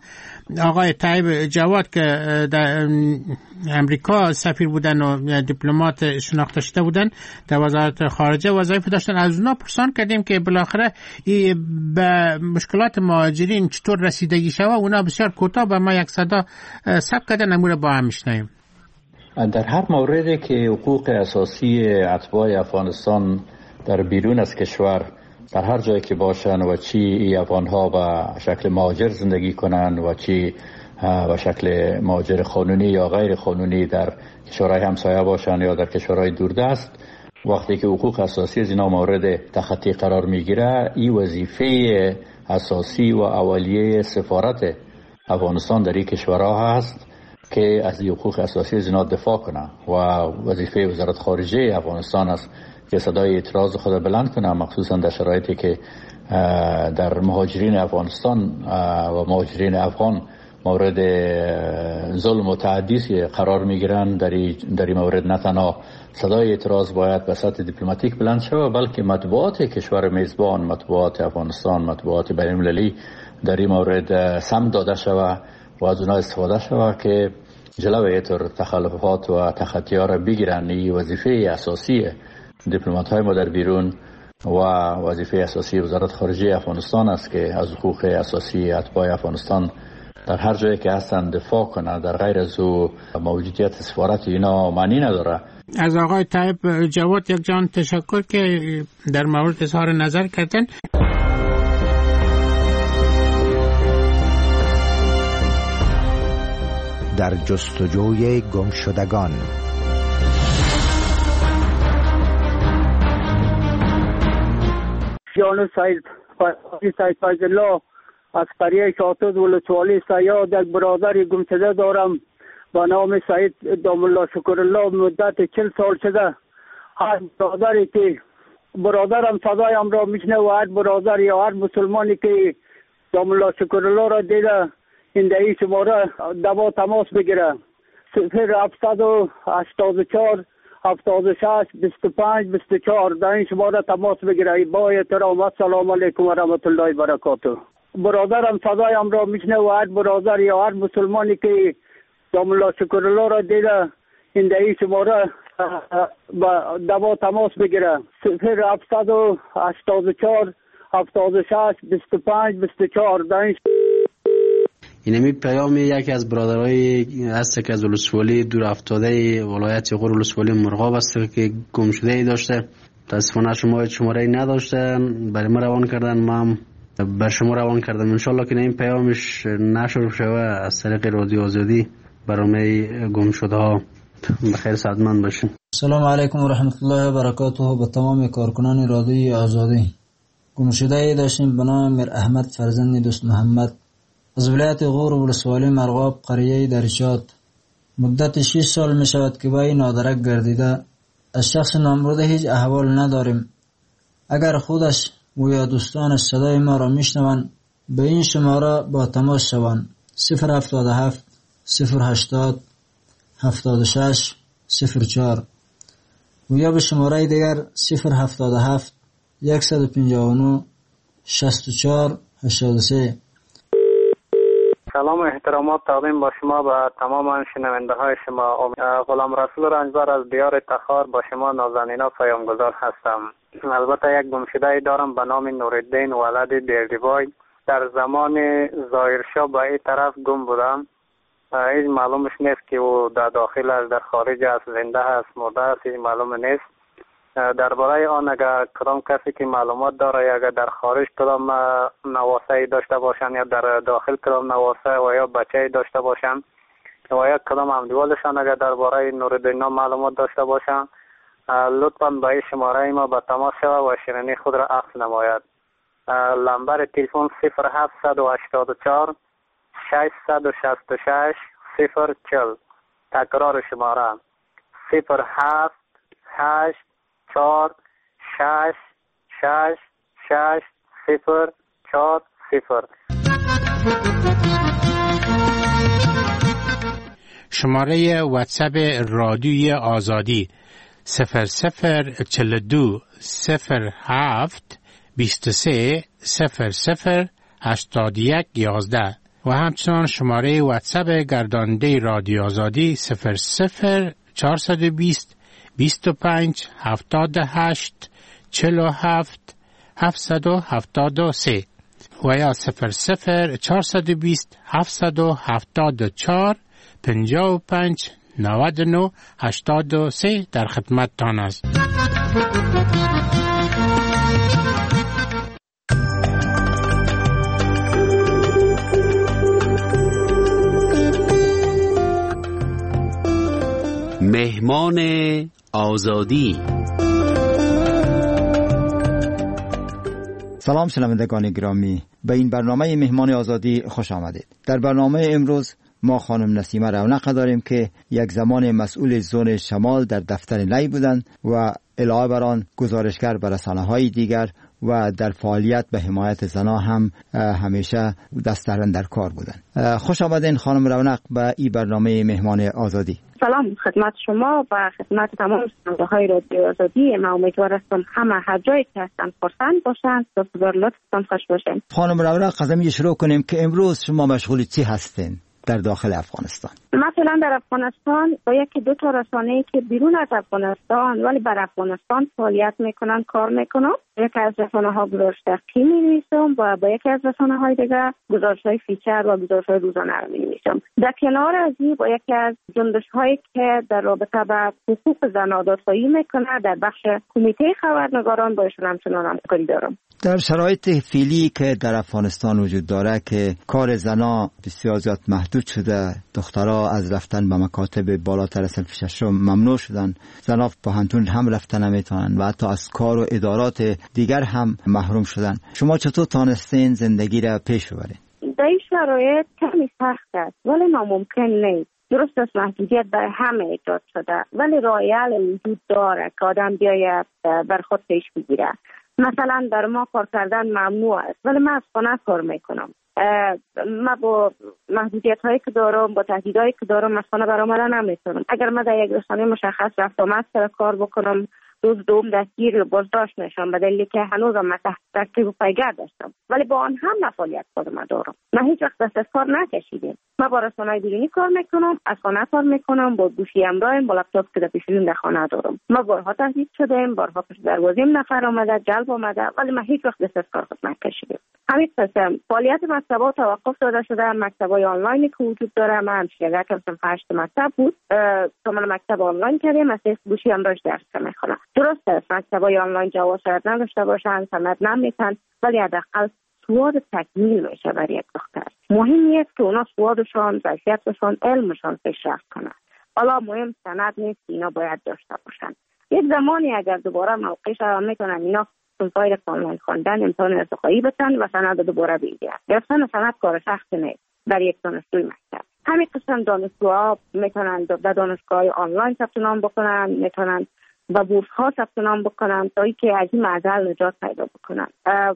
B: آقای طیب جواد که در امریکا سفیر بودن و دیپلمات شناخته شده بودن در وزارت خارجه وظایف داشتن، از اونا پرسان کردیم که بالاخره به مشکلات مهاجرین چطور رسیدگی شود. اونا بسیار کوتاه به ما یک صدا ثبت کردن، نمونه با هم میشنویم.
S: در هر موردی که حقوق اساسی اتباع افغانستان در بیرون از کشور در هر جایی که باشن و چی ای افغانها به شکل مهاجر زندگی کنن و چی به شکل مهاجر قانونی یا غیر قانونی در کشورهای همسایه باشن یا در کشورهای دوردست، وقتی که حقوق اساسی از اینا مورد تخطی قرار میگیره، این وظیفه اساسی و اولیه سفارت افغانستان در این کشورها هست که از حقوق اساسی از اینا دفاع کنه و وظیفه وزارت خارجه افغانستان است که صدای اعتراض خود بلند کنه، مخصوصا در شرایطی که در مهاجرین افغانستان و مهاجرین افغان مورد ظلم و تعدی قرار میگیرن. در این مورد نه تنها صدای اعتراض باید به سطح دیپلماتیک بلند شود، بلکه مطبوعات کشور میزبان، مطبوعات افغانستان، مطبوعات بین المللی در این مورد سمت داده شود و از اونها استفاده شود که جلوی اینطور تخلفات و تخطی‌ها را بگیرن. این وظیفه اساسی دیپلمات‌های ما در بیرون و وظیفه اساسی وزارت خارجه افغانستان است که از حقوق اساسی اتباع افغانستان در هر جایی که هستند دفاع کنه. در غیر از او موجودیت سفارت اینا معنی نداره.
B: از آقای طیب جواد یک جان تشکر که در مورد اظهار نظر کردن.
T: در جستجوی گمشدگان.
U: جان سید سید فیض الله از قریه شاطد ولسوالی سیاد یک برادر گمشده دارم با نام سید دام الله شکر الله. مدت چل سال شده هر برادری که برادرم صدایم را میشنه و هر برادر یا هر مسلمانی که دام الله شکر الله را دیده این دهی شماره دوا تماس بگیره. صفر هفتصد و هشتاد و چهار هفتاد و شش بیست و پنج بیست و چهار در این شماره تماس بگیره. با احترام السلام علیکم و رحمت الله و برکاته. برادرم صدایم را میشنه و هر برادر یا هر مسلمانی که دام الله شکر الله را دیده این دهی شماره با دوا تماس بگیره. صفر هفتصد و هشتاد و چهار هفتاد و شش بیست و پنج بیست و چهار در این
V: اینمی پیام یکی از برادرای هست که از ولسوالی دور افتاده ولایت غور ولسوالی مرغاب است که گم شده ای داشته. متاسفانه شما شماره ای نداشته، برای ما روان کردن، ما بر شما روان کردم. انشالله که این پیامش نشر شوه از طریق رادیو آزادی برای گم شده ها. بخیر سعادتمند باشین.
W: سلام علیکم و رحمت الله و برکاته. به تمام کارکنان رادیو آزادی. گم شده ای داشتیم به نام میر احمد فرزند دوست محمد از ولایت غور ولسوالی مرغاب قریه درشات. مدت شش سال می شود که با این نادرک گردیده. از شخص نامبرده هیچ احوال نداریم. اگر خودش و یا دوستانش صدای ما را میشنوند به این شماره با تماس شوند. صفر هفتاد و هفت صفر هشتاد هفتاد و شش صفر چهار و یا به شماره دیگر صفر هفتاد و هفت صد و پنجاه و نه شصت و چهار هشتاد و سه.
X: سلام و احترامات تقدیم با شما و تمام شنونده های شما. غلام رسول رنجبر از دیار تخار با شما نازنینا پیامگذار هستم. البته یک گمشده دارم به نام نورالدین ولد بیردیبای. در زمان ظاهرشاه به این طرف گم بودم. هیچ معلومش نیست که او در داخل است، در خارج است، زنده است، مرده است، هیچ معلوم نیست. درباره آن اگر کدام کسی که معلومات داره، اگر در خارج کدام نواسه داشته باشن یا در داخل کدام نواسه و یا بچه داشته باشن و یا کدام همدیوالشان اگر درباره نورالدین معلومات داشته باشن، لطفاً با این شماره ما به تماس شود و شیرینی خود را عکس نماید. لمبر تلفن صفر هفتصد و هشتاد و چهار ششصد و شصت و شش صفر چهل. تکرار شماره صفر هفت هشت چهار شش شش شش صفر چهار صفر.
B: شماره واتساپ رادیوی آزادی صفر صفر چهل و دو صفر هفت بیست و سه صفر صفر هشتاد و یک یازده و همچنان شماره واتساپ گردانده رادیو آزادی صفر صفر چهارصد و بیست بیست و پنج هفتاد و هشت چهل و هفت هفتصد و هفتاد و سه و یا صفر صفر چهارصد و بیست هفتصد و هفتاد و چهار پنجاه و پنج نود و نه هشتاد و سه در خدمتتان است.
C: مهمان آزادی.
A: سلام شنوندگان گرامی، به این برنامه مهمان آزادی خوش آمدید. در برنامه امروز ما خانم نسیمه رونق داریم که یک زمان مسئول زون شمال در دفتر نی بودند و علاوه بر آن گزارشگر بر رسانه‌های دیگر و در فعالیت به حمایت زنان هم همیشه دست در کار بودند. خوش آمدین خانم رونق به این برنامه مهمان آزادی.
J: سلام خدمت شما و خدمت تمام شنونده‌های رادیو آزادی. من امیدوار هستم همه هر جایی که هستن خرسند باشند و بسیار لطفتان خوش باشین.
A: خانم رونق از همین شروع کنیم که امروز شما مشغول چی هستین در داخل افغانستان؟
J: مثلا در افغانستان با یکی دو تا رسانه‌ای که بیرون از افغانستان ولی بر افغانستان فعالیت میکنن کار میکنم. یکی از رسانه‌ها گزارش دقیقی می‌نویسم و با یکی از رسانه‌های دیگر گزارش‌های فیچر و گزارش‌های روزانه رو می‌نویسم. در کنار از این با یکی از جنبش‌هایی که در رابطه با حقوق زنان دادخواهی میکنه در بخش کمیته خبرنگاران با ایشون همچنان همکاری دارم.
A: در شرایط فعلی که در افغانستان وجود داره که کار زنان بسیار زیاد محدود شده، دخترها از رفتن به مکاتب بالاتر از صنف ششم ممنوع شدن، زنان به پانتون هم رفتن نمیتونن و حتی از کار و ادارات دیگر هم محروم شدن. شما چطور تانستین زندگی را پیش ببرید؟
J: در این شرایط کمی سخت است ولی ناممکن نیست. درست است محدودیت برای همه ایجاد شده ولی راه حل وجود داره که آدم بیاید بر خود پیش بگیره. مثلا در ما کار کردن ممنوع است ولی من از خانه کار میکنم. من با محدودیت هایی که دارم با تهدیدهایی که دارم از خانه برآمدن نمیتونم. اگر من در یک رسانه مشخص رفت آمد سر کار بکنم روز دوم دستگیر بازداشت میشم به دلیلی که هنوزم من تحت تعقیب و پیگرد داشتم ولی با آن هم نفعالیت خودم دارم. من هیچ وقت دست از کار نکشیدم. من با رسانه‌های بیرونی کار میکنم، از خانه کار میکنم، با گوشی همراهم، با لپتاپ که در پیشون در خانه دارم. من بارها تهدید شدم، بارها پشت دروازه‌ام نفر آمده، جلب آمده ولی من هیچ وقت دست از کار خود نکشیدم. همین قسم فعالیت مکتب‌ها توقف داده شده. مکتب‌های آنلاینی که وجود داره من شیگه کردم هشت مکتب بود. کاملا مکتب آنلاین کردیم، از گوشی همراهش درس میخونم. درست است مکتب‌های آنلاین جواز شاید نداشته باشن، سند نمیتن ولی حداقل سواد تکمیل میشه برای یک دختر. مهم نیست که اونا سوادشان، ظرفیتشان، علمشان پیشرفت کنه. حالا مهم سند نیست، اینا باید داشته باشن. یک زمانی اگر دوباره موقعش هم میتونن اینا سنفای آنلاین خواندن امتحان ارتقایی بتن و سند دوباره بگیرن. گرفتن سند کار سخت نیست برای یک دانشجوی مکتب. همین قسم دانشجوها میتونن در دانشگاه آنلاین ثبت نام بکنن، میتونن و بورس ها ثبت نام بکنن تا اینکه از این معضل نجات پیدا بکنن.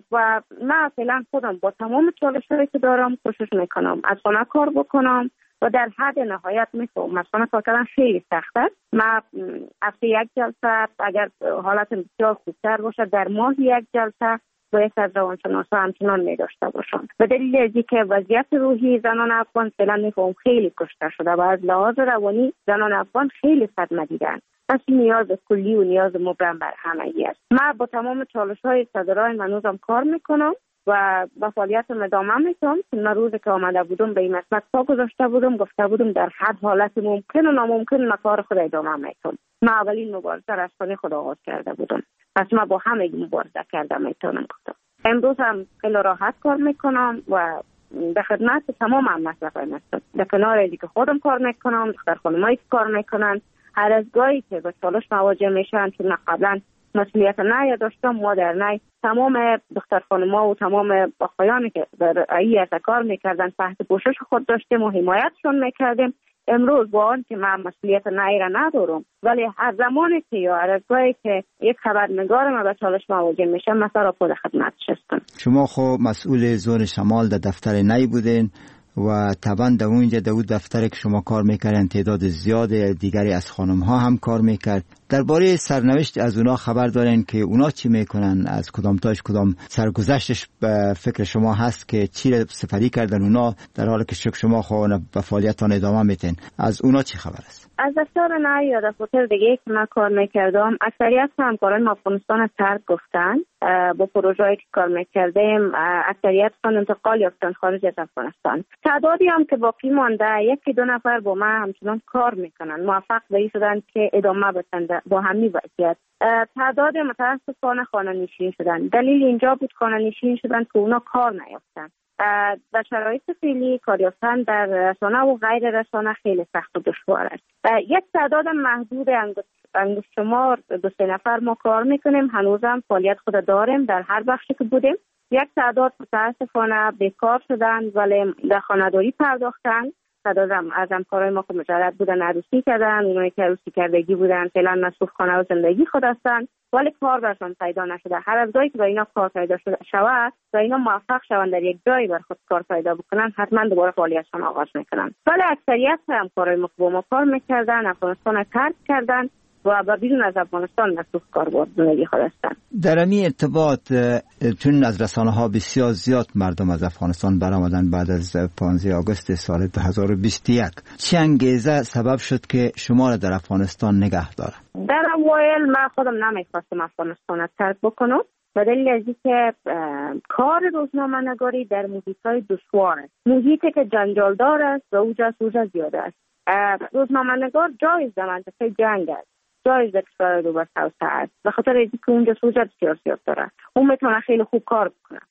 J: و من فعلا خودم با تمام چالش‌هایی که دارم کوشش میکنم از خانه کار بکنم و در حد نهایت میفهمم از خانه کار کردن خیلی سخت است. من هفته یک جلسه اگر حالت بسیار خوبتر باشه در ماه یک جلسه با یک از روانشناسا همچنان می داشته باشم. به دلیل از اینکه وضعیت روحی زنان افغان فعلا میفهمم خیلی کشته شده و از لحاظ روانی زنان افغان خیلی صدمه دیدن. پس نیاز کلی و نیاز مبرم بر همگی است. من با تمام چالش‌های صدرای منوزم کار میکنم و با فعالیتم ادامه میدم. من روزی که آمده بودم به این مسئله پا گذاشته بودم، گفته بودم در هر حالت ممکن و ناممکن من کار خود ادامه میدم. من اولین مبارزه را از خانه خود آغاز کرده بودم. پس من با همگی مبارزه کرده میتونم گفتم. امروز هم خیلی راحت کار میکنم و به خدمت تمام هم مطلبای هستم. در کنار اینکه که خودم کار میکنم، دختر خانمایی که کار میکنن، هر از گاهی که به چالش مواجه میشن چون قبلا مسئولیت نه داشتم ما در نه تمام دختر خانم‌ها و تمام آقایانی که در ای کار میکردن تحت پوشش خود داشتیم و حمایتشون میکردیم. امروز با آن که من مسئولیت نه را ندارم ولی هر زمانی که یا هر از گاهی که یک خبرنگار ما به چالش مواجه میشم مثلا خود خدمتش هستم.
A: شما خب مسئول زون شمال در دفتر نی بودین و طبعا در اونجا در اون دفتر که شما کار میکردن تعداد زیاد دیگری از خانم ها هم کار میکرد درباره سرنوشت از اونا خبر دارین که اونا چی میکنن؟ از کدام تاش کدام سرگذشتش به فکر شما هست که چی سفری کردن اونا در حالی که شک شما خواهن به فعالیتان ادامه میتین؟ از اونا چی خبر است؟
J: از دفتر نه یا دفتر دیگه که من کار میکردم اکثریت همکاران افغانستان ترک گفتن. با پروژه‌ای که کار میکردیم اکثریت خان انتقال یافتن خارج از افغانستان. تعدادی هم که باقی مانده یکی دو نفر با من همچنان کار میکنن، موفق به این شدن که ادامه بدن با همین وضعیت. تعداد متاسفانه خانه نشین شدن. دلیل اینجا بود خانه نشین شدن که اونا کار نیافتن. در شرایط فعلی کار یافتن در رسانه و غیر رسانه خیلی سخت و دشوار است. یک تعداد محدود انگشت شمار دو سه نفر ما کار میکنیم، هنوزم فعالیت خود داریم در هر بخشی که بودیم. یک تعداد متاسفانه بیکار شدن ولی در خانه‌داری پرداختن. تعداد از همکارای ما که مجرد بودن عروسی کردن، اونایی که عروسی کردگی بودن فعلا مصروف خانه و زندگی خود هستن ولی کار برشان پیدا نشده. هر از جایی که با اینا کار پیدا شده شود و اینا موفق شوند در یک جایی بر خود کار پیدا بکنن حتما دوباره فعالیتشان آغاز میکنن. ولی اکثریت همکارای ما که با ما کار میکردن افغانستان ترک کردن و با بیرون از افغانستان مصروف کار بود زندگی خود هستن.
A: در این ارتباط چون از رسانه ها بسیار زیاد مردم از افغانستان برآمدن بعد از پانزده آگوست سال دو هزار و بیست و یک، چه انگیزه سبب شد که شما را در افغانستان نگه داره؟
J: در اوایل من خودم نمیخواستم افغانستان ترک بکنم به دلیل از اینکه کار روزنامه نگاری در محیط‌های دشوار است، محیطی که جنجالدار است و اوجا سوژه زیاد است. روزنامه نگار جایز در منطقه جنگ است، جایز در کشور دو بست هست است به خاطر اینکه اونجا سوژه بسیار زیاد داره، اون میتونه خیلی خوب کار بکنه.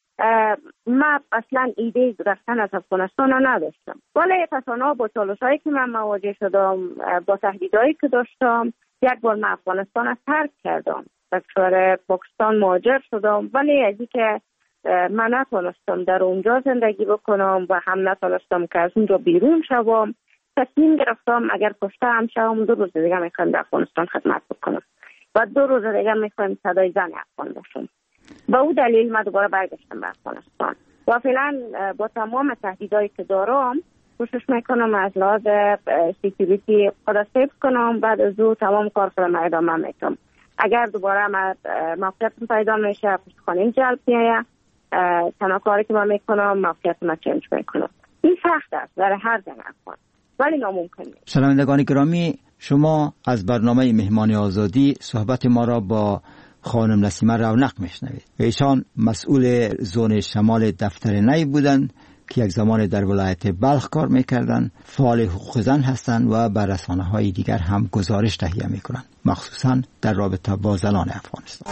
J: من اصلا ایده رفتن از افغانستان نداشتم ولی تصانع با چالش‌هایی که من مواجه شدم، با تهدیدهایی که داشتم، یک بار من افغانستان از ترک کردم به کشور پاکستان مهاجر شدم ولی از اینکه من نتونستم در اونجا زندگی بکنم و هم نتونستم که از اونجا بیرون شوم، تصمیم گرفتم اگر کشته هم شوم دو روز دیگه میخوایم در افغانستان خدمت بکنم و دو روز دیگه میخوایم صدای زن افغان باشم. با او دلیل من دوباره برگشتم به افغانستان و فعلا با تمام تهدیدایی که دارم کوشش میکنم از لحاظ سکیوریتی خود سیف کنم، بعد از او تمام کار خودم ادامه میدم. اگر دوباره موقعیتم پیدا میشه پشتخانه جلب میایه، تنها کاری که من میکنم موقعیتم چنج میکنم. این سخت است برای هر زن افغان ولی ناممکن نیست.
A: شنوندگان گرامی، شما از برنامه مهمان آزادی صحبت ما را با خانم نسیمه رونق میشنوید. ایشان مسئول زون شمال دفتر نی بودند که یک زمان در ولایت بلخ کار میکردند، فعال حقوق زن هستند و بر رسانه‌های دیگر هم گزارش تهیه میکنند، مخصوصا در رابطه با زنان افغانستان.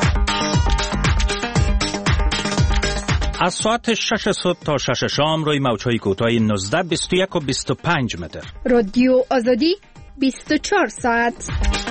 D: از ساعت شش صبح تا شش شام روی موج‌های کوتاه نوزده، بیست و یک و بیست و پنج متر.
E: رادیو آزادی بیست و چهار ساعت.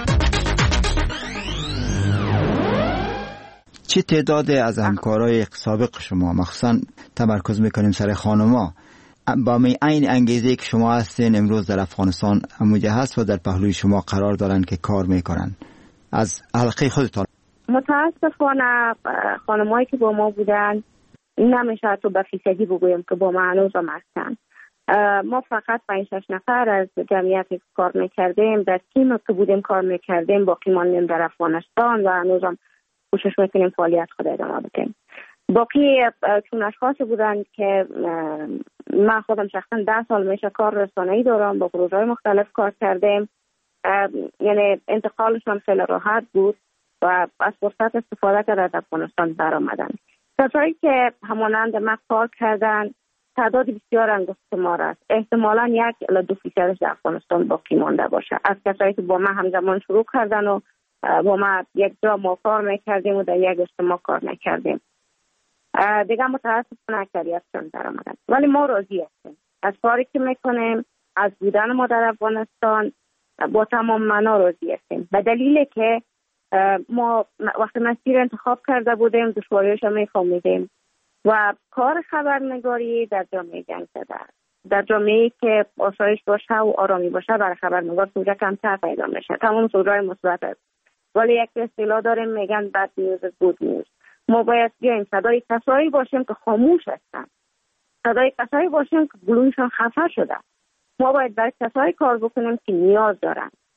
A: چه تعداد از همکارای سابق شما مخصوصا تمرکز میکنیم سر خانما با می عین انگیزه که شما هستین امروز در افغانستان همونجا هست و در پهلوی شما قرار دارن که کار میکنن از حلقه خودتان؟
J: متاسفانه خانمایی که با ما بودن نمیشه تو به فیصدی بگویم که با ما هنوز هم هستن. ما فقط پنج شش نفر از جمعیتی که کار میکردیم در تیم که بودیم کار میکردیم باقی ماندیم در افغانستان و هنوز هم کوشش میکنیم فعالیت خود ادامه بدیم. باقی چون اشخاصی بودن که من خودم شخصا ده سال میشه کار رسانه‌ای دارم، با پروژه‌های مختلف کار کردیم، یعنی انتقالشون خیلی راحت بود و از فرصت استفاده کرده از افغانستان برآمدن. کسایی که همانند ما کار کردن تعداد بسیار انگشت شمار است، احتمالاً یک الی دو فیصدش در افغانستان باقی مانده باشه از کسایی که با ما همزمان شروع کردن و با ما یک جا ما کار میکردیم و در یک اجتماع کار میکردیم. دیگه متاسفانه اکثریتشون در آمدن ولی ما راضی هستیم از کاری که میکنیم، از بودن ما در افغانستان با تمام معنا راضی هستیم به دلیل که ما وقتی مسیر انتخاب کرده بودیم دشواریش رو میفهمیدیم و کار خبرنگاری در جامعه جنگ زده است. در جامعه‌ای که آسایش باشه و آرامی باشه برای خبرنگار سوژه کمتر پیدا میشه. تمام سوژه‌های مثبت است ولی یک اصطلاح داریم میگن بد نیوز گود نیوز. ما باید بیایم صدای کسایی باشیم که خاموش هستن، صدای کسایی باشیم که گلویشون خفه شده. ما باید برای کسایی کار بکنیم که نیاز دارن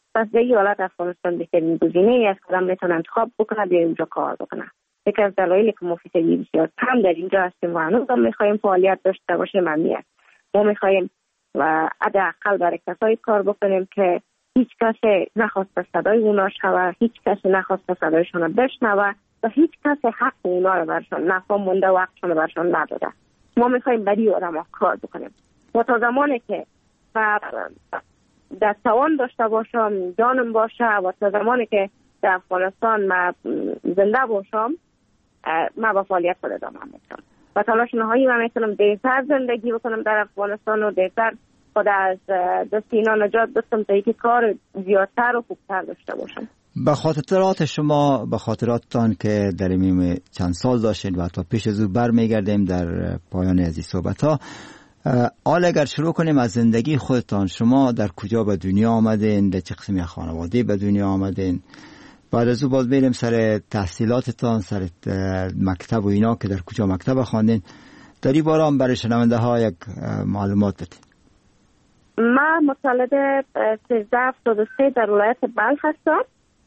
J: پس در این حالت افغانستان بهترین گزینه است که آدم میتونه انتخاب بکنه بیا اونجا کار بکنه. یکی از دلایلی که ما فیصدی بسیار کم در اینجا هستیم و هنوز هم میخوایم فعالیت داشته باشیم همی است. ما میخوایم و حداقل برای کسایی کار بکنیم که هیچ کسی نخواست صدای اونا شوه، هیچ کسی نخواست صدایشون بشنوه و هیچ کسی حق اونا رو برشان نفهم مونده و حقشون رو برشان نداده. ما میخوایم برای آدم کار بکنیم و تا زمانی که در توان داشته باشم جانم باشه و تا زمانی که در افغانستان ما زنده باشم ما با فعالیت خود ادامه میتونم و تلاش نهایی من میتونم دیرتر زندگی بکنم در افغانستان و دیرتر خود از دست اینا نجات بدم تا اینکه کار زیادتر و خوبتر داشته باشم.
A: به خاطرات شما، به خاطراتتان که در این چند سال داشتید و تا پیش از او برمیگردیم در پایان از این صحبت ها، حال اگر شروع کنیم از زندگی خودتان، شما در کجا به دنیا آمدین، در چه قسمی خانواده به دنیا آمدین، بعد از او باز بریم سر تحصیلاتتان، سر مکتب و اینا که در کجا مکتب خواندین، در این باره هم برای شنونده ها یک معلومات بدید.
J: من متولد سیزده هفتاد و سه در ولایت بلخ هستم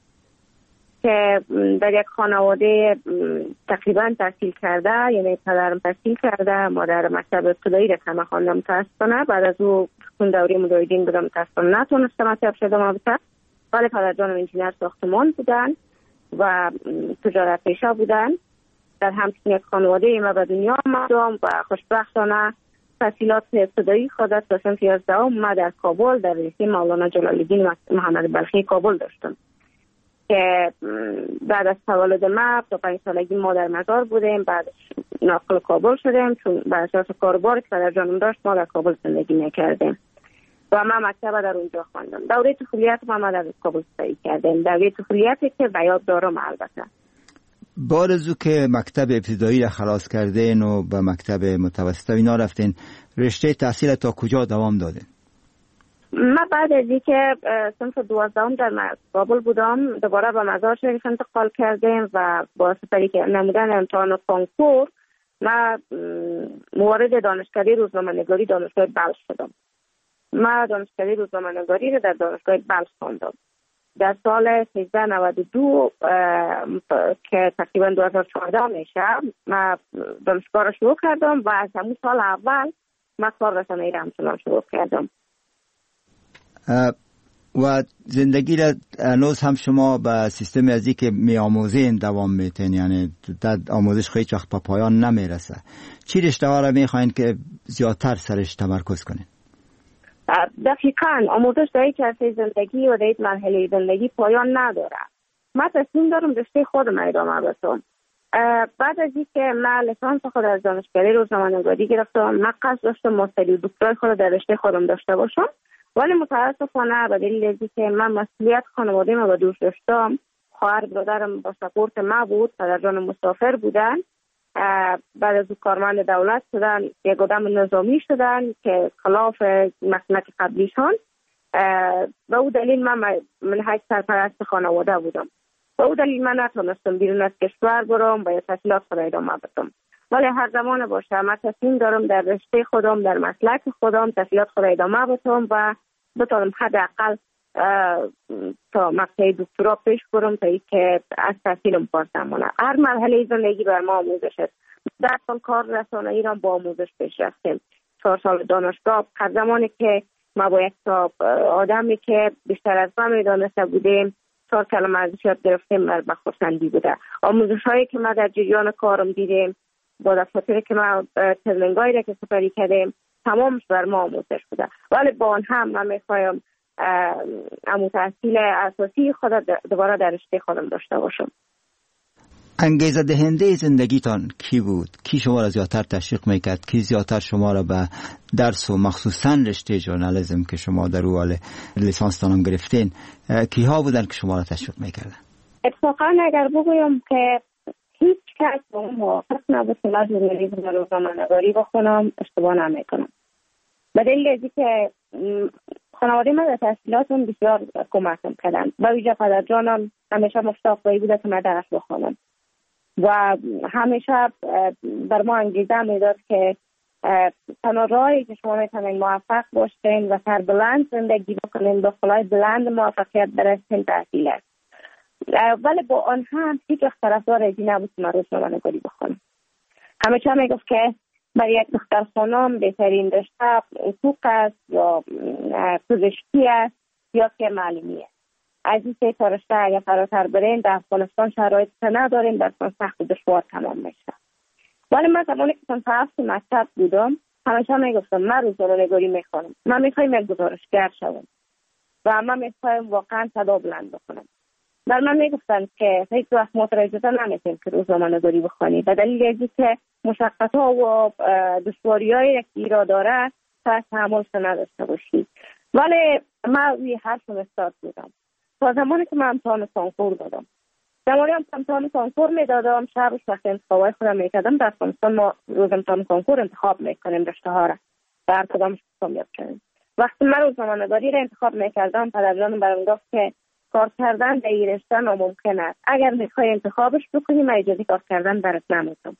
J: که در یک خانواده تقریبا تحصیل کرده، یعنی پدرم تحصیل کرده، مادر مکتب ابتدایی را که من خواندم متاسفانه، بعد از او اون دوره مجاهدین بودم متاسفانه نتونستم مکتب شدم بسر، ولی پدر جانم انجینر ساختمان بودن و تجارت پیشه بودن. در همچنین یک خانواده ما به دنیا آمدم و خوشبختانه تحصیلات ابتدایی خود تا صنف یازدهم ما در کابل در رشته مولانا جلال الدین محمد بلخی کابل داشتم که بعد از تولد ما تا پنج سالگی ما در مزار بودیم، بعد ناقل کابل شدیم چون بر اساس کاربار که پدر جانم داشت ما در کابل زندگی میکردیم و ما مکتب در اونجا خواندم. دوره طفولیت ما در کابل سپری کردیم، دوره طفولیتی که به یاد دارم. البته
A: بعد از او که مکتب ابتدایی را خلاص کردین و به مکتب متوسط اینا رفتین، رشته تحصیل تا کجا دوام دادین؟
J: من بعد از اینکه صنف دوازدهم در کابل بودم دوباره به مزار شریف انتقال کردیم و با سپری نمودن امتحان کنکور من موارد دانشکده روزنامه‌نگاری دانشگاه بلخ شدم. من دانشکده روزنامه‌نگاری را در دانشگاه بلخ خواندم. در سال سیزده نود و دو که تقریبا دو هزار و چهارده میشه من دانشگاه را شروع کردم و از همون سال اول من کار رسانه‌ای را همچنان شروع کردم.
A: و زندگی را هنوز هم شما به سیستم ازی که می آموزین دوام میتین، یعنی در آموزش خیلی وقت پا پایان نمیرسه، چی رشته ها را میخواین که زیادتر سرش تمرکز کنین؟
J: دقیقاً آموزش در یک عرصه زندگی و در یک مرحله زندگی پایان نداره. من تصمیم دارم رشته خودم ادامه بدم. بعد از اینکه من لیسانس خود از دانشکده روزنامه‌نگاری گرفتم، من قصد داشتم ماستری و دکترای خود در رشته خودم داشته باشم، ولی متاسفانه به دلیل از اینکه من مسئولیت خانواده ما به دوش داشتم، خواهر برادرم با سپورت ما بود، پدر جانم مسافر بودن، بعد از او کارمند دولت شدن، یک آدم نظامی شدن که خلاف مسلک قبلیشان. به او دلیل من منهج سرپرست خانواده بودم. به او دلیل من نتونستم بیرون از کشور برم و تحصیلات خود ادامه بدم. ولی هر زمان باشه من تصمیم دارم در رشته خودم، در مسلک خودم تحصیلات خود ادامه بدم و بتونم حداقل تا مقطع دکترا پیش برم تا اینکه از تحصیلم پاس نمونه. هر مرحله زندگی بر ما آموزش است. در سال کار رسانه‌ای را با آموزش پیش رفتیم. چهار سال دانشگاه، هر زمانی که ما با یک آدمی که بیشتر از ما میدانسته بودیم چهار کلمه ازش یاد گرفتیم، بر بخورسندی بوده. آموزش هایی که ما در جریان کارم دیدیم با دفاتری که ما ترنینگایی را که سپری کردیم تمامش بر ما آموزش بوده. ولی با آن هم من میخوایم امو تحصیل اساسی خود دوباره در رشته خودم داشته باشم.
A: انگیزه دهنده زندگیتان کی بود؟ کی شما را زیادتر تشویق میکرد؟ کی زیادتر شما را به درس و مخصوصا رشته ژورنالیسم که شما در او حال لیسانستان هم گرفتین، کی ها بودن که شما را تشویق میکردن؟
J: اتفاقا اگر بگویم که هیچ کس با اون موافق نبود که من ژورنالیسم و روزنامه‌نگاری بخونم، اشتباه نمیکنم. به دلیل از اینکه خانواده من در تحصیلاتم بسیار کمکم کردن. با ویژه پدر جانم همیشه مشتاق بوده که من درس بخونم و همیشه بر ما انگیزه میداد که تنها راهی که شما میتونید موفق باشین و سربلند زندگی بکنین، با خلای بلند موفقیت برسین تحصیل است. ولی با آن هم هیچ وقت طرفدار ازی نبود که من روزنامه‌نگاری بخونم. همیشه میگفت که برای یک دختر خانم بهترین رشته حقوق است یا پزشکی است یا که معلمی است. از این سه تا رشته اگر فراتر برین در افغانستان شرایط نداریم، در سخت و دشوار تمام میشه. ولی من زمانی که صنف مکتب بودم همیشه میگفتم من روزنامه‌نگاری میخوام، من میخوایم یک گزارشگر شوم و من میخوایم واقعا صدا بلند بکنم. در من میگفتن که هیچ وقت مترجمه نمیتونیم که روزنامه‌نگاری بخونی، به دلیل اینکه که مشقت‌ها و دشواری‌هایی که ایراد داره تا تحملش نداشته باشی. ولی من روی حرفم استاد بودم تا زمانی که من امتحان کنکور دادم. زمانی هم امتحان کنکور میدادم، شب وقت انتخابای خودم میکردم. در افغانستان ما روز امتحان کنکور انتخاب میکنیم رشته ها را در کدامش کامیاب شدیم. وقتی من روزنامه‌نگاری را انتخاب میکردم پدرجانم برام گفت که کار کردن در این رشته ناممکن است، اگر میخوای انتخابش بکنی من اجازه کار کردن برات نمیدم.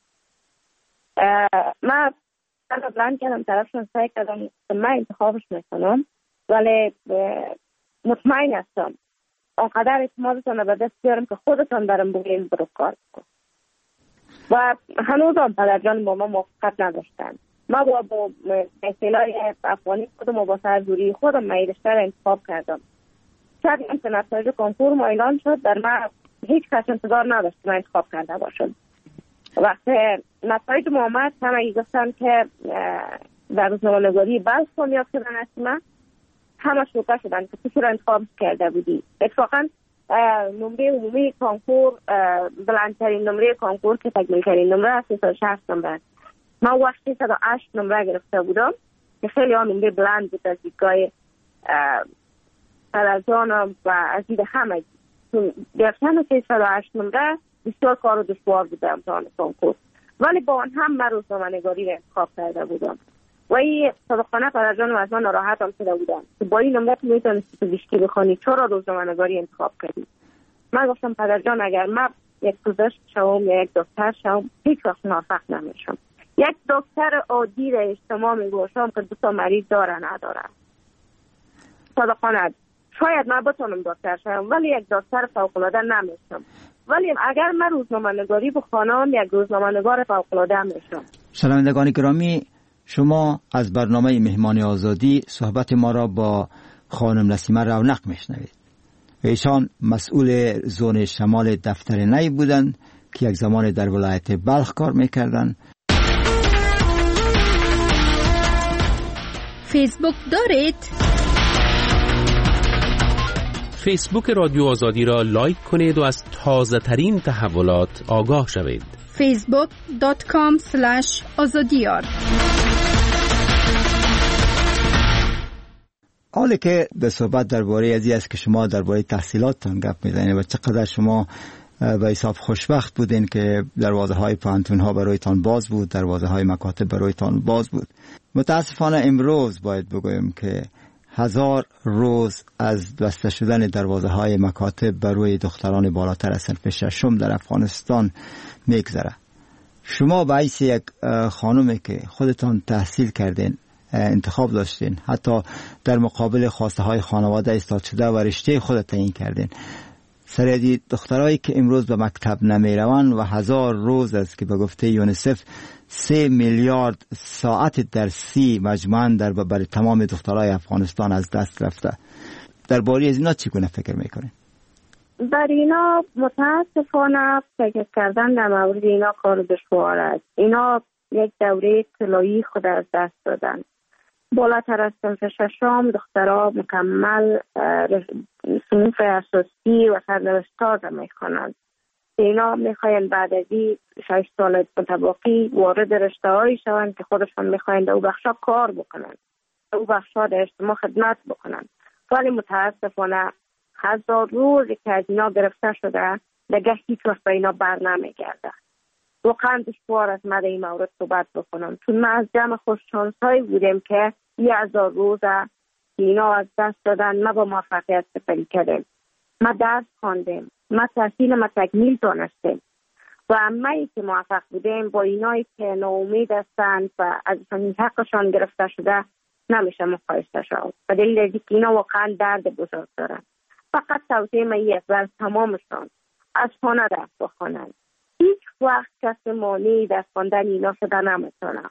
J: من بلند کردم طرفشون سعی کردم من انتخابش میکنم، ولی مطمئن هستم آنقدر اعتمادتان به دست بیارم که خودتان برام بگین برو کار کن. و هنوز هم پدرجان با ما موافقت نداشتن. ما با با اصطلاح افغانی خودم و با سرزوری خودم من رشته را انتخاب کردم. شاید که نتایج کنکور ما اعلان شد، در من هیچ کس انتظار نداشت من انتخاب کرده باشم. وقتی نتایج ما آمد همه گفتن که در روزنامه‌نگاری بلخ کامیاب شدن اسما، همه شوکه شدن که تو چرا انتخاب کرده بودی. اتفاقا نمره عمومی کنکور بلندترین نمره کنکور که تکمیل ترین نمره است سیصد و شصت نمره. من وقتی سیصد و هشت نمره گرفته بودم که خیلی ها نمره بلند بود از دیدگاه پدرجانم و از دید همه. گرفتن سیصد و هشت نمره بسیار کار و دشوار بوده امتحان کنکور، ولی با آن هم من روزنامه‌نگاری را انتخاب کرده بودم و این صادقانه پدرجانم از من ناراحت هم شده بودن که با این نمره میتونستی پزشکی بخونی، چرا روزنامه‌نگاری انتخاب کردی؟ من گفتم پدرجان اگر من یک پزشک شوم یا یک دکتر شوم هیچ وقت موفق نمیشم. یک دکتر عادی را اجتماع میگوشم که دو تا مریض داره نداره. صادقانه شاید من بتونم دکتر شوم ولی یک دکتر فوق‌العاده نمیشم. ولی اگر من روزنامه‌نگاری بخوانم یک روزنامه‌نگار فوق‌العاده میشم.
A: شنوندگان گرامی، شما از برنامه مهمان آزادی صحبت ما را با خانم نسیمه رونق میشنوید. ایشان مسئول زون شمال دفتر نی بودند که یک زمان در ولایت بلخ کار میکردند.
E: فیسبوک دارید؟
C: فیسبوک رادیو آزادی را لایک کنید و از تازه ترین تحولات آگاه شوید.
E: فیسبوک دات کام اسلش آزادیار.
A: حالا که به صحبت درباره ازی است که شما درباره تحصیلاتتان گپ میزنید و چقدر شما به حساب خوشبخت بودین که دروازه های پانتون ها برایتان باز بود، دروازه های مکاتب برایتان باز بود. متاسفانه امروز باید بگویم که هزار روز از بسته شدن دروازه های مکاتب برای دختران بالاتر از صنف ششم در افغانستان میگذره. شما به حیث یک خانومی که خودتان تحصیل کردین، انتخاب داشتین، حتی در مقابل خواسته های خانواده ایستاد شده و رشته خودت تعیین کردین، سریعی دخترایی که امروز به مکتب نمی روند و هزار روز است که به گفته یونیسف سه میلیارد ساعت درسی مجموعاً در برای تمام دخترای افغانستان از دست رفته. درباره از اینا چگونه فکر میکنین؟
J: در اینا متاسفانه فکر کردن در مورد اینا کار دشوار است. اینا یک دوره طلایی خود از دست دادن. بالاتر از صنف ششم دخترها مکمل صنف اساسی و سرنوشت‌ها را میخوانند. اینا میخواین بعد از این شش سال متباقی وارد رشته هایی شوند که خودشان میخواین در او بخشا کار بکنند، در او بخشا در اجتماع خدمت بکنند. ولی متاسفانه هزار روزی که از اینا گرفته شده دیگه هیچ وقت به اینا بر نمیگرده. واقعا دشوار است من در این مورد صحبت بکنم، چون ما از جمع خوششانس هایی بودیم که یه هزار روزه اینا از دست دادن، ما با موفقیت سپری کردیم، ما درس خواندیم، ما تحصیل ما تکمیل دانستیم و مایی که موفق بودیم با اینایی که ناامید هستند و ازشان حقشان گرفته شده نمیشه مقایسه شد. به دلیل اینکه اینا واقعا درد بزرگ دارن. فقط توصیه من است بر تمامشان از خانه درس بخوانند. هیچ وقت کسی مانعی در خواندن اینا شده نمیتونه.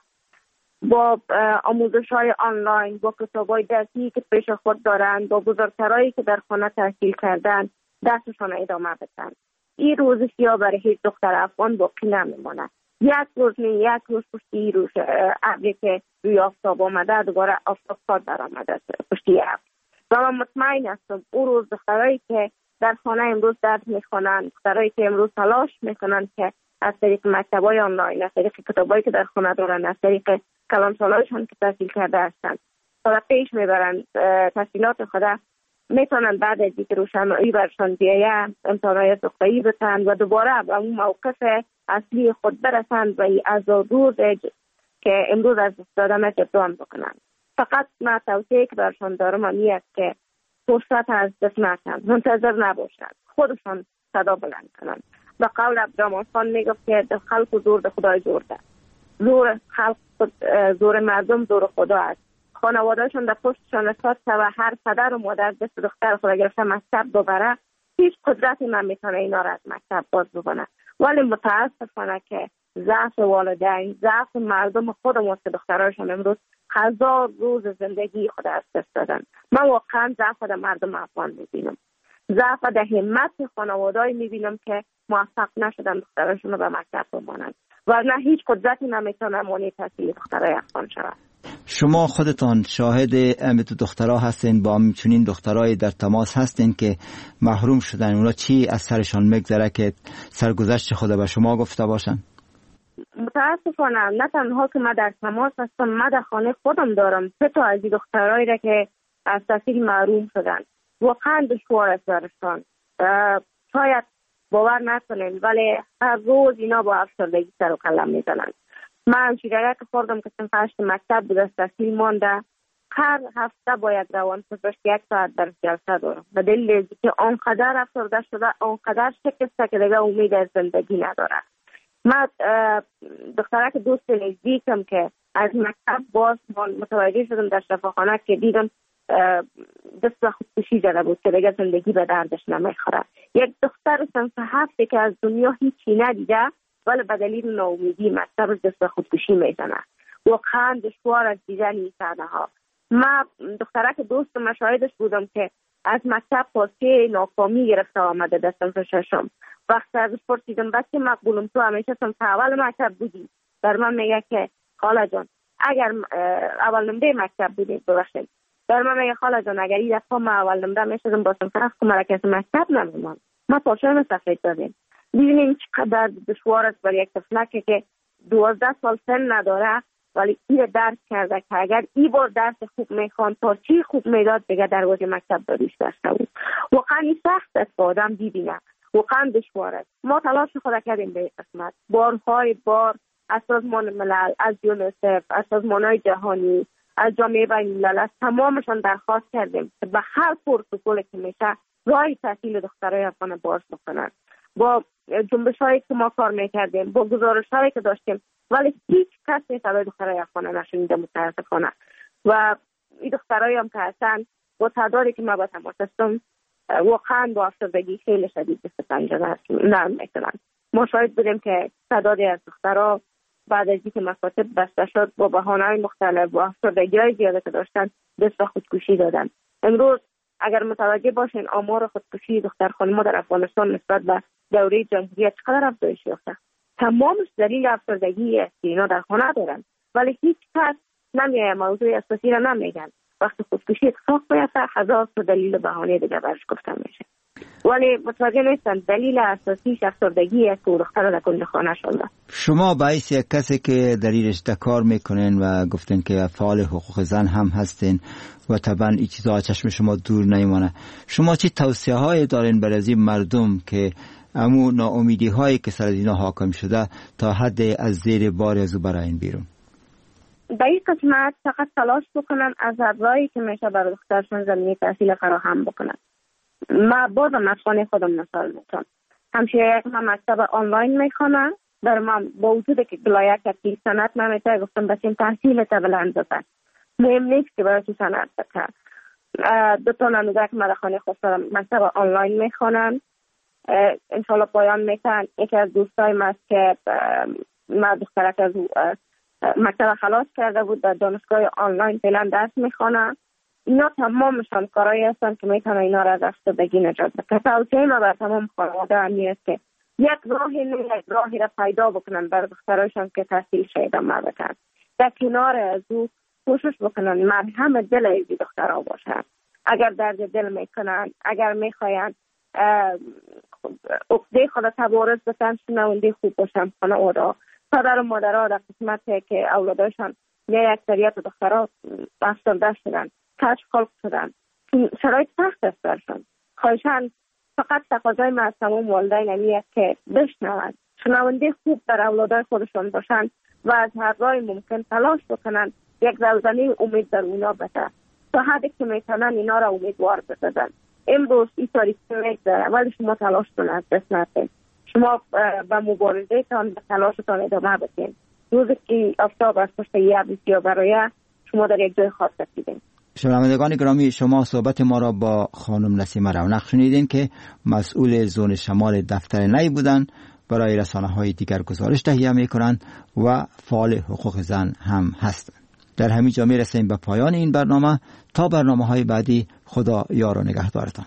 J: با آموزش های آنلاین، با کتاب های درسی که پیش خود دارند، با بزرگترایی که در خانه تحصیل کردن درسشان ادامه بدن. این روز سیاه برای هیچ دختر افغان باقی نمیمونه. یک روز نه یک روز پشتی روز ابری که روی آفتاب آمده دوباره آفتاب خود در آمده پشتی ابر. و من مطمئن هستم اون روز دخترایی که در خانه امروز درس میخوانند، دخترایی که امروز تلاش میکنند که از طریق مکتب‌های آنلاین، از طریق کتابایی که در خانه دارند، از طریق کلانسالایشان که تحصیل کرده هستند تا پیش میبرند تحصیلات خود، میتونن بعد از اینکه روشنایی برشان بیاید امتحانات نقطه‌ای بتن و دوباره به اون موقف اصلی خود برسند و از روز که امروز از دادن جبران بکنند. فقط من توصیه که برشان دارم این است که فرصت از دست نکنند، منتظر نباشند، خودشان صدا بلند کنند. به قول عبدالرحمن خان میگفت که خلق زور خدای زور ده. زور خلق زور مردم زور خدا است. خانوادهشون در پشتشان اساس و هر پدر و مادر دست دختر خود گرفته مکتب ببره، هیچ قدرتی نمیتونه اینا را از مکتب باز بکنه. ولی متاسفانه که ضعف والدین، ضعف مردم خودمون که دختراشون امروز هزار روز زندگی خود از دست دادن. من واقعا ضعف در مردم افغان میبینم، ضعف در همت خانواده‌ای میبینم که موفق نشدن دختراشون رو به مکتب بمانند و نه هیچ قدرتی نمیتونه مانع تحصیل دخترای افغان شود.
A: شما خودتان شاهد امیت دخترها هستین، با همچنین دخترای در تماس هستین که محروم شدن، اونا چی از سرشان میگذره که سرگذشت خود به شما گفته باشن؟
J: متاسفانه نه تنها که من در تماس هستم، من در خانه خودم دارم سه تا از این دخترایی را که از تحصیل محروم شدن. واقعا دشوار است برشان، شاید باور نکنین ولی هر روز اینا با افسردگی سر و کله میزنن. من شیرگه که خوردم که صنف هشت مکتب بود، از تحصیل مانده، هر هفته باید روان پزشک یک ساعت در جلسه دارم به دلیل که آنقدر افسرده شده، آنقدر شکسته که دیگه امید از زندگی نداره. من دخترک دوست نزدیکم که از مکتب باز متوجه شدم در شفاخانه که دیدم دست به خودکشی زده بود که دیگه زندگی به دردش نمیخوره. یک دختر صنف هفته که از دنیا هیچی ندیده ولی به دلیل ناامیدی مکتبش دست به خودکشی میزنه. واقعا دشوار از دیدن این صحنه ها. من دخترک دوست مشاهدش بودم که از مکتب پاسه ناکامی گرفته آمده در صنف ششم. وقتی ازش پرسیدم بچه مقبولم تو همیشه صنف اول مکتب بودی؟ در من میگه که خاله جان اگر اول نمره مکتب بودی ببخشید. در من میگه خاله جان اگر این دفعه ما اول نمره میشدم با صنف هفت مراکز مکتب نمیمان. ما پاشم سفید دادیم. دیدیم چقدر دشوار است برای یک طفلک که دوازده سال سن نداره ولی این درس کرده که اگر این بار درس خوب میخوان تا چی خوب میداد دیگه دروازه مکتب داریش داشته بود. واقعا این سخت است که آدم ببینه، واقعا دشوار است. ما تلاش خود کردیم به قسمت بارهای بار از سازمان ملل، از یونیسف، از سازمانهای جهانی، از جامعه بین‌الملل، از تمامشان درخواست کردیم که به هر پروتکلی که میشه راه تحصیل دخترای افغان باز بکنن. با جنبش هایی که ما کار میکردیم، با گزارش هایی که داشتیم ولی هیچ کسی صدای دخترای افغان نشنیده متاسفانه. و این دخترایی هم که هستن با تعدادی که ما با تماس هستم واقعا با افسردگی خیلی شدید دست پنجه نرم میکنن. ما شاهد بودیم که تعدادی از دخترها بعد از اینکه مکاتب بسته شد با بهانه‌های مختلف با افسردگی‌های زیاده که داشتن دست به خودکشی دادن. امروز اگر متوجه باشین آمار خودکشی دختر خانم‌ها در افغانستان نسبت به دوره جمهوریت چقدر افزایش یافته. تمامش دلیل افسردگی است که اینا در خانه دارن ولی هیچ کس نمیاد موضوع اساسی را نمیگن. وقتی خودکشی اتفاق بیفته هزار تا دلیل بهانه دیگه برش گفته میشه ولی متوجه نیستن دلیل اساسیش افسردگی است که دختر در کنج خانه شده.
A: شما باعث یک کسی که در این رشته کار میکنین و گفتن که فعال حقوق زن هم هستین و طبعا این چیزها چشم شما دور نمیمانه، شما چی توصیه های دارین برای از این مردم که امو ناامیدی هایی که سر اینا حاکم شده تا حد از زیر بار از او براین بیرون؟
J: به این قسمت فقط تلاش بکنن از ابزاری که میشه برای دخترشون زمینه تحصیل فراهم بکنن. ما بازم از خانه خودم مثال میتونم. همشه هم مکتب آنلاین میخوانن. در من با وجود که بلایه که سند نمیتونه گفتم بسیم تحصیل تا بلند بسن. مهم نیست که برای تو سند بکن. دو تا نموزه که مدخانه خواستم مکتب آنلاین میخوانن. انشالله پایان میکنن. یکی از دوستای من که من دخترک از مکتب خلاص کرده بود در دانشگاه آنلاین فعلا درس میخوانن. اینا تمامشان کارایی هستن که میتونن اینا را از افسردگی نجات بدن. توصیه ما بر تمام خانواده همی است که یک راهی نه یک راهی را پیدا بکنن برای دخترایشان که تحصیل شاید هم بکنن. در کنار از او کوشش بکنن مرهم دل ایزی دخترها باشن. اگر درد دل میکنن، اگر میخواین عقده خود تبارز بکنن، شنونده خوب باشن خانواده. پدر و مادرها در قسمت که اولادایشان یا اکثریت دخترها افسرده شدن، کج خلق شدن، شرایط سخت است برشان. خواهشان فقط تقاضای من از تمام والدین همی است که بشنوند، شنونده خوب در اولادای خودشان باشند و از هر راه ممکن تلاش بکنن یک زلزله امید در اونا بده تا حدی که میتونن اینا را امیدوار بسازن. امروز این تاریخ میگذره ولی شما تلاش کنید، از دست ندید. شما به مبارزه تان به تلاشتان ادامه بدین. روزی که آفتاب از پشت یه بسیار برای شما در یک جای خاص رسیدین.
A: شنوندگان گرامی، شما صحبت ما را با خانم نسیمه رونق شنیدین که مسئول زون شمال دفتر نی بودند. برای رسانه‌های دیگر گزارش تهیه می‌کنند و فعال حقوق زن هم هستند. در همین جا می‌رسیم به پایان این برنامه. تا برنامه‌های بعدی، خدا یار و نگهدارتان.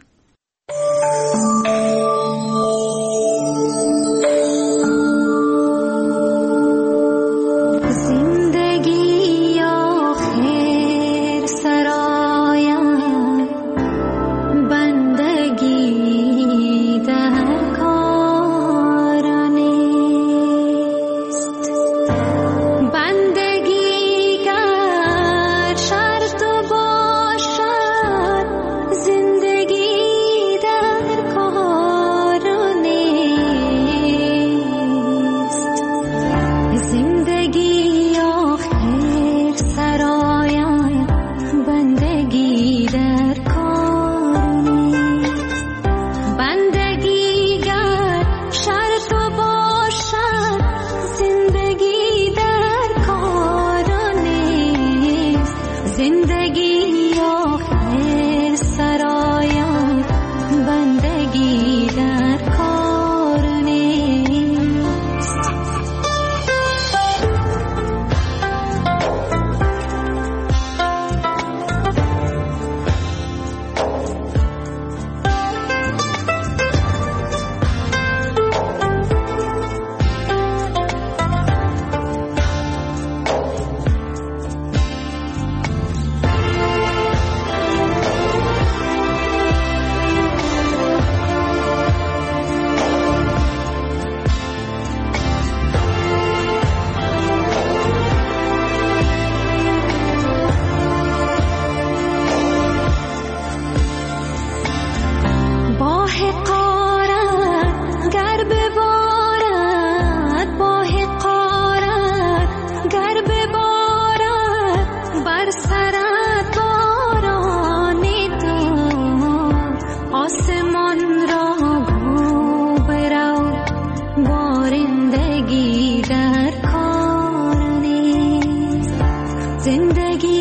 F: زندگی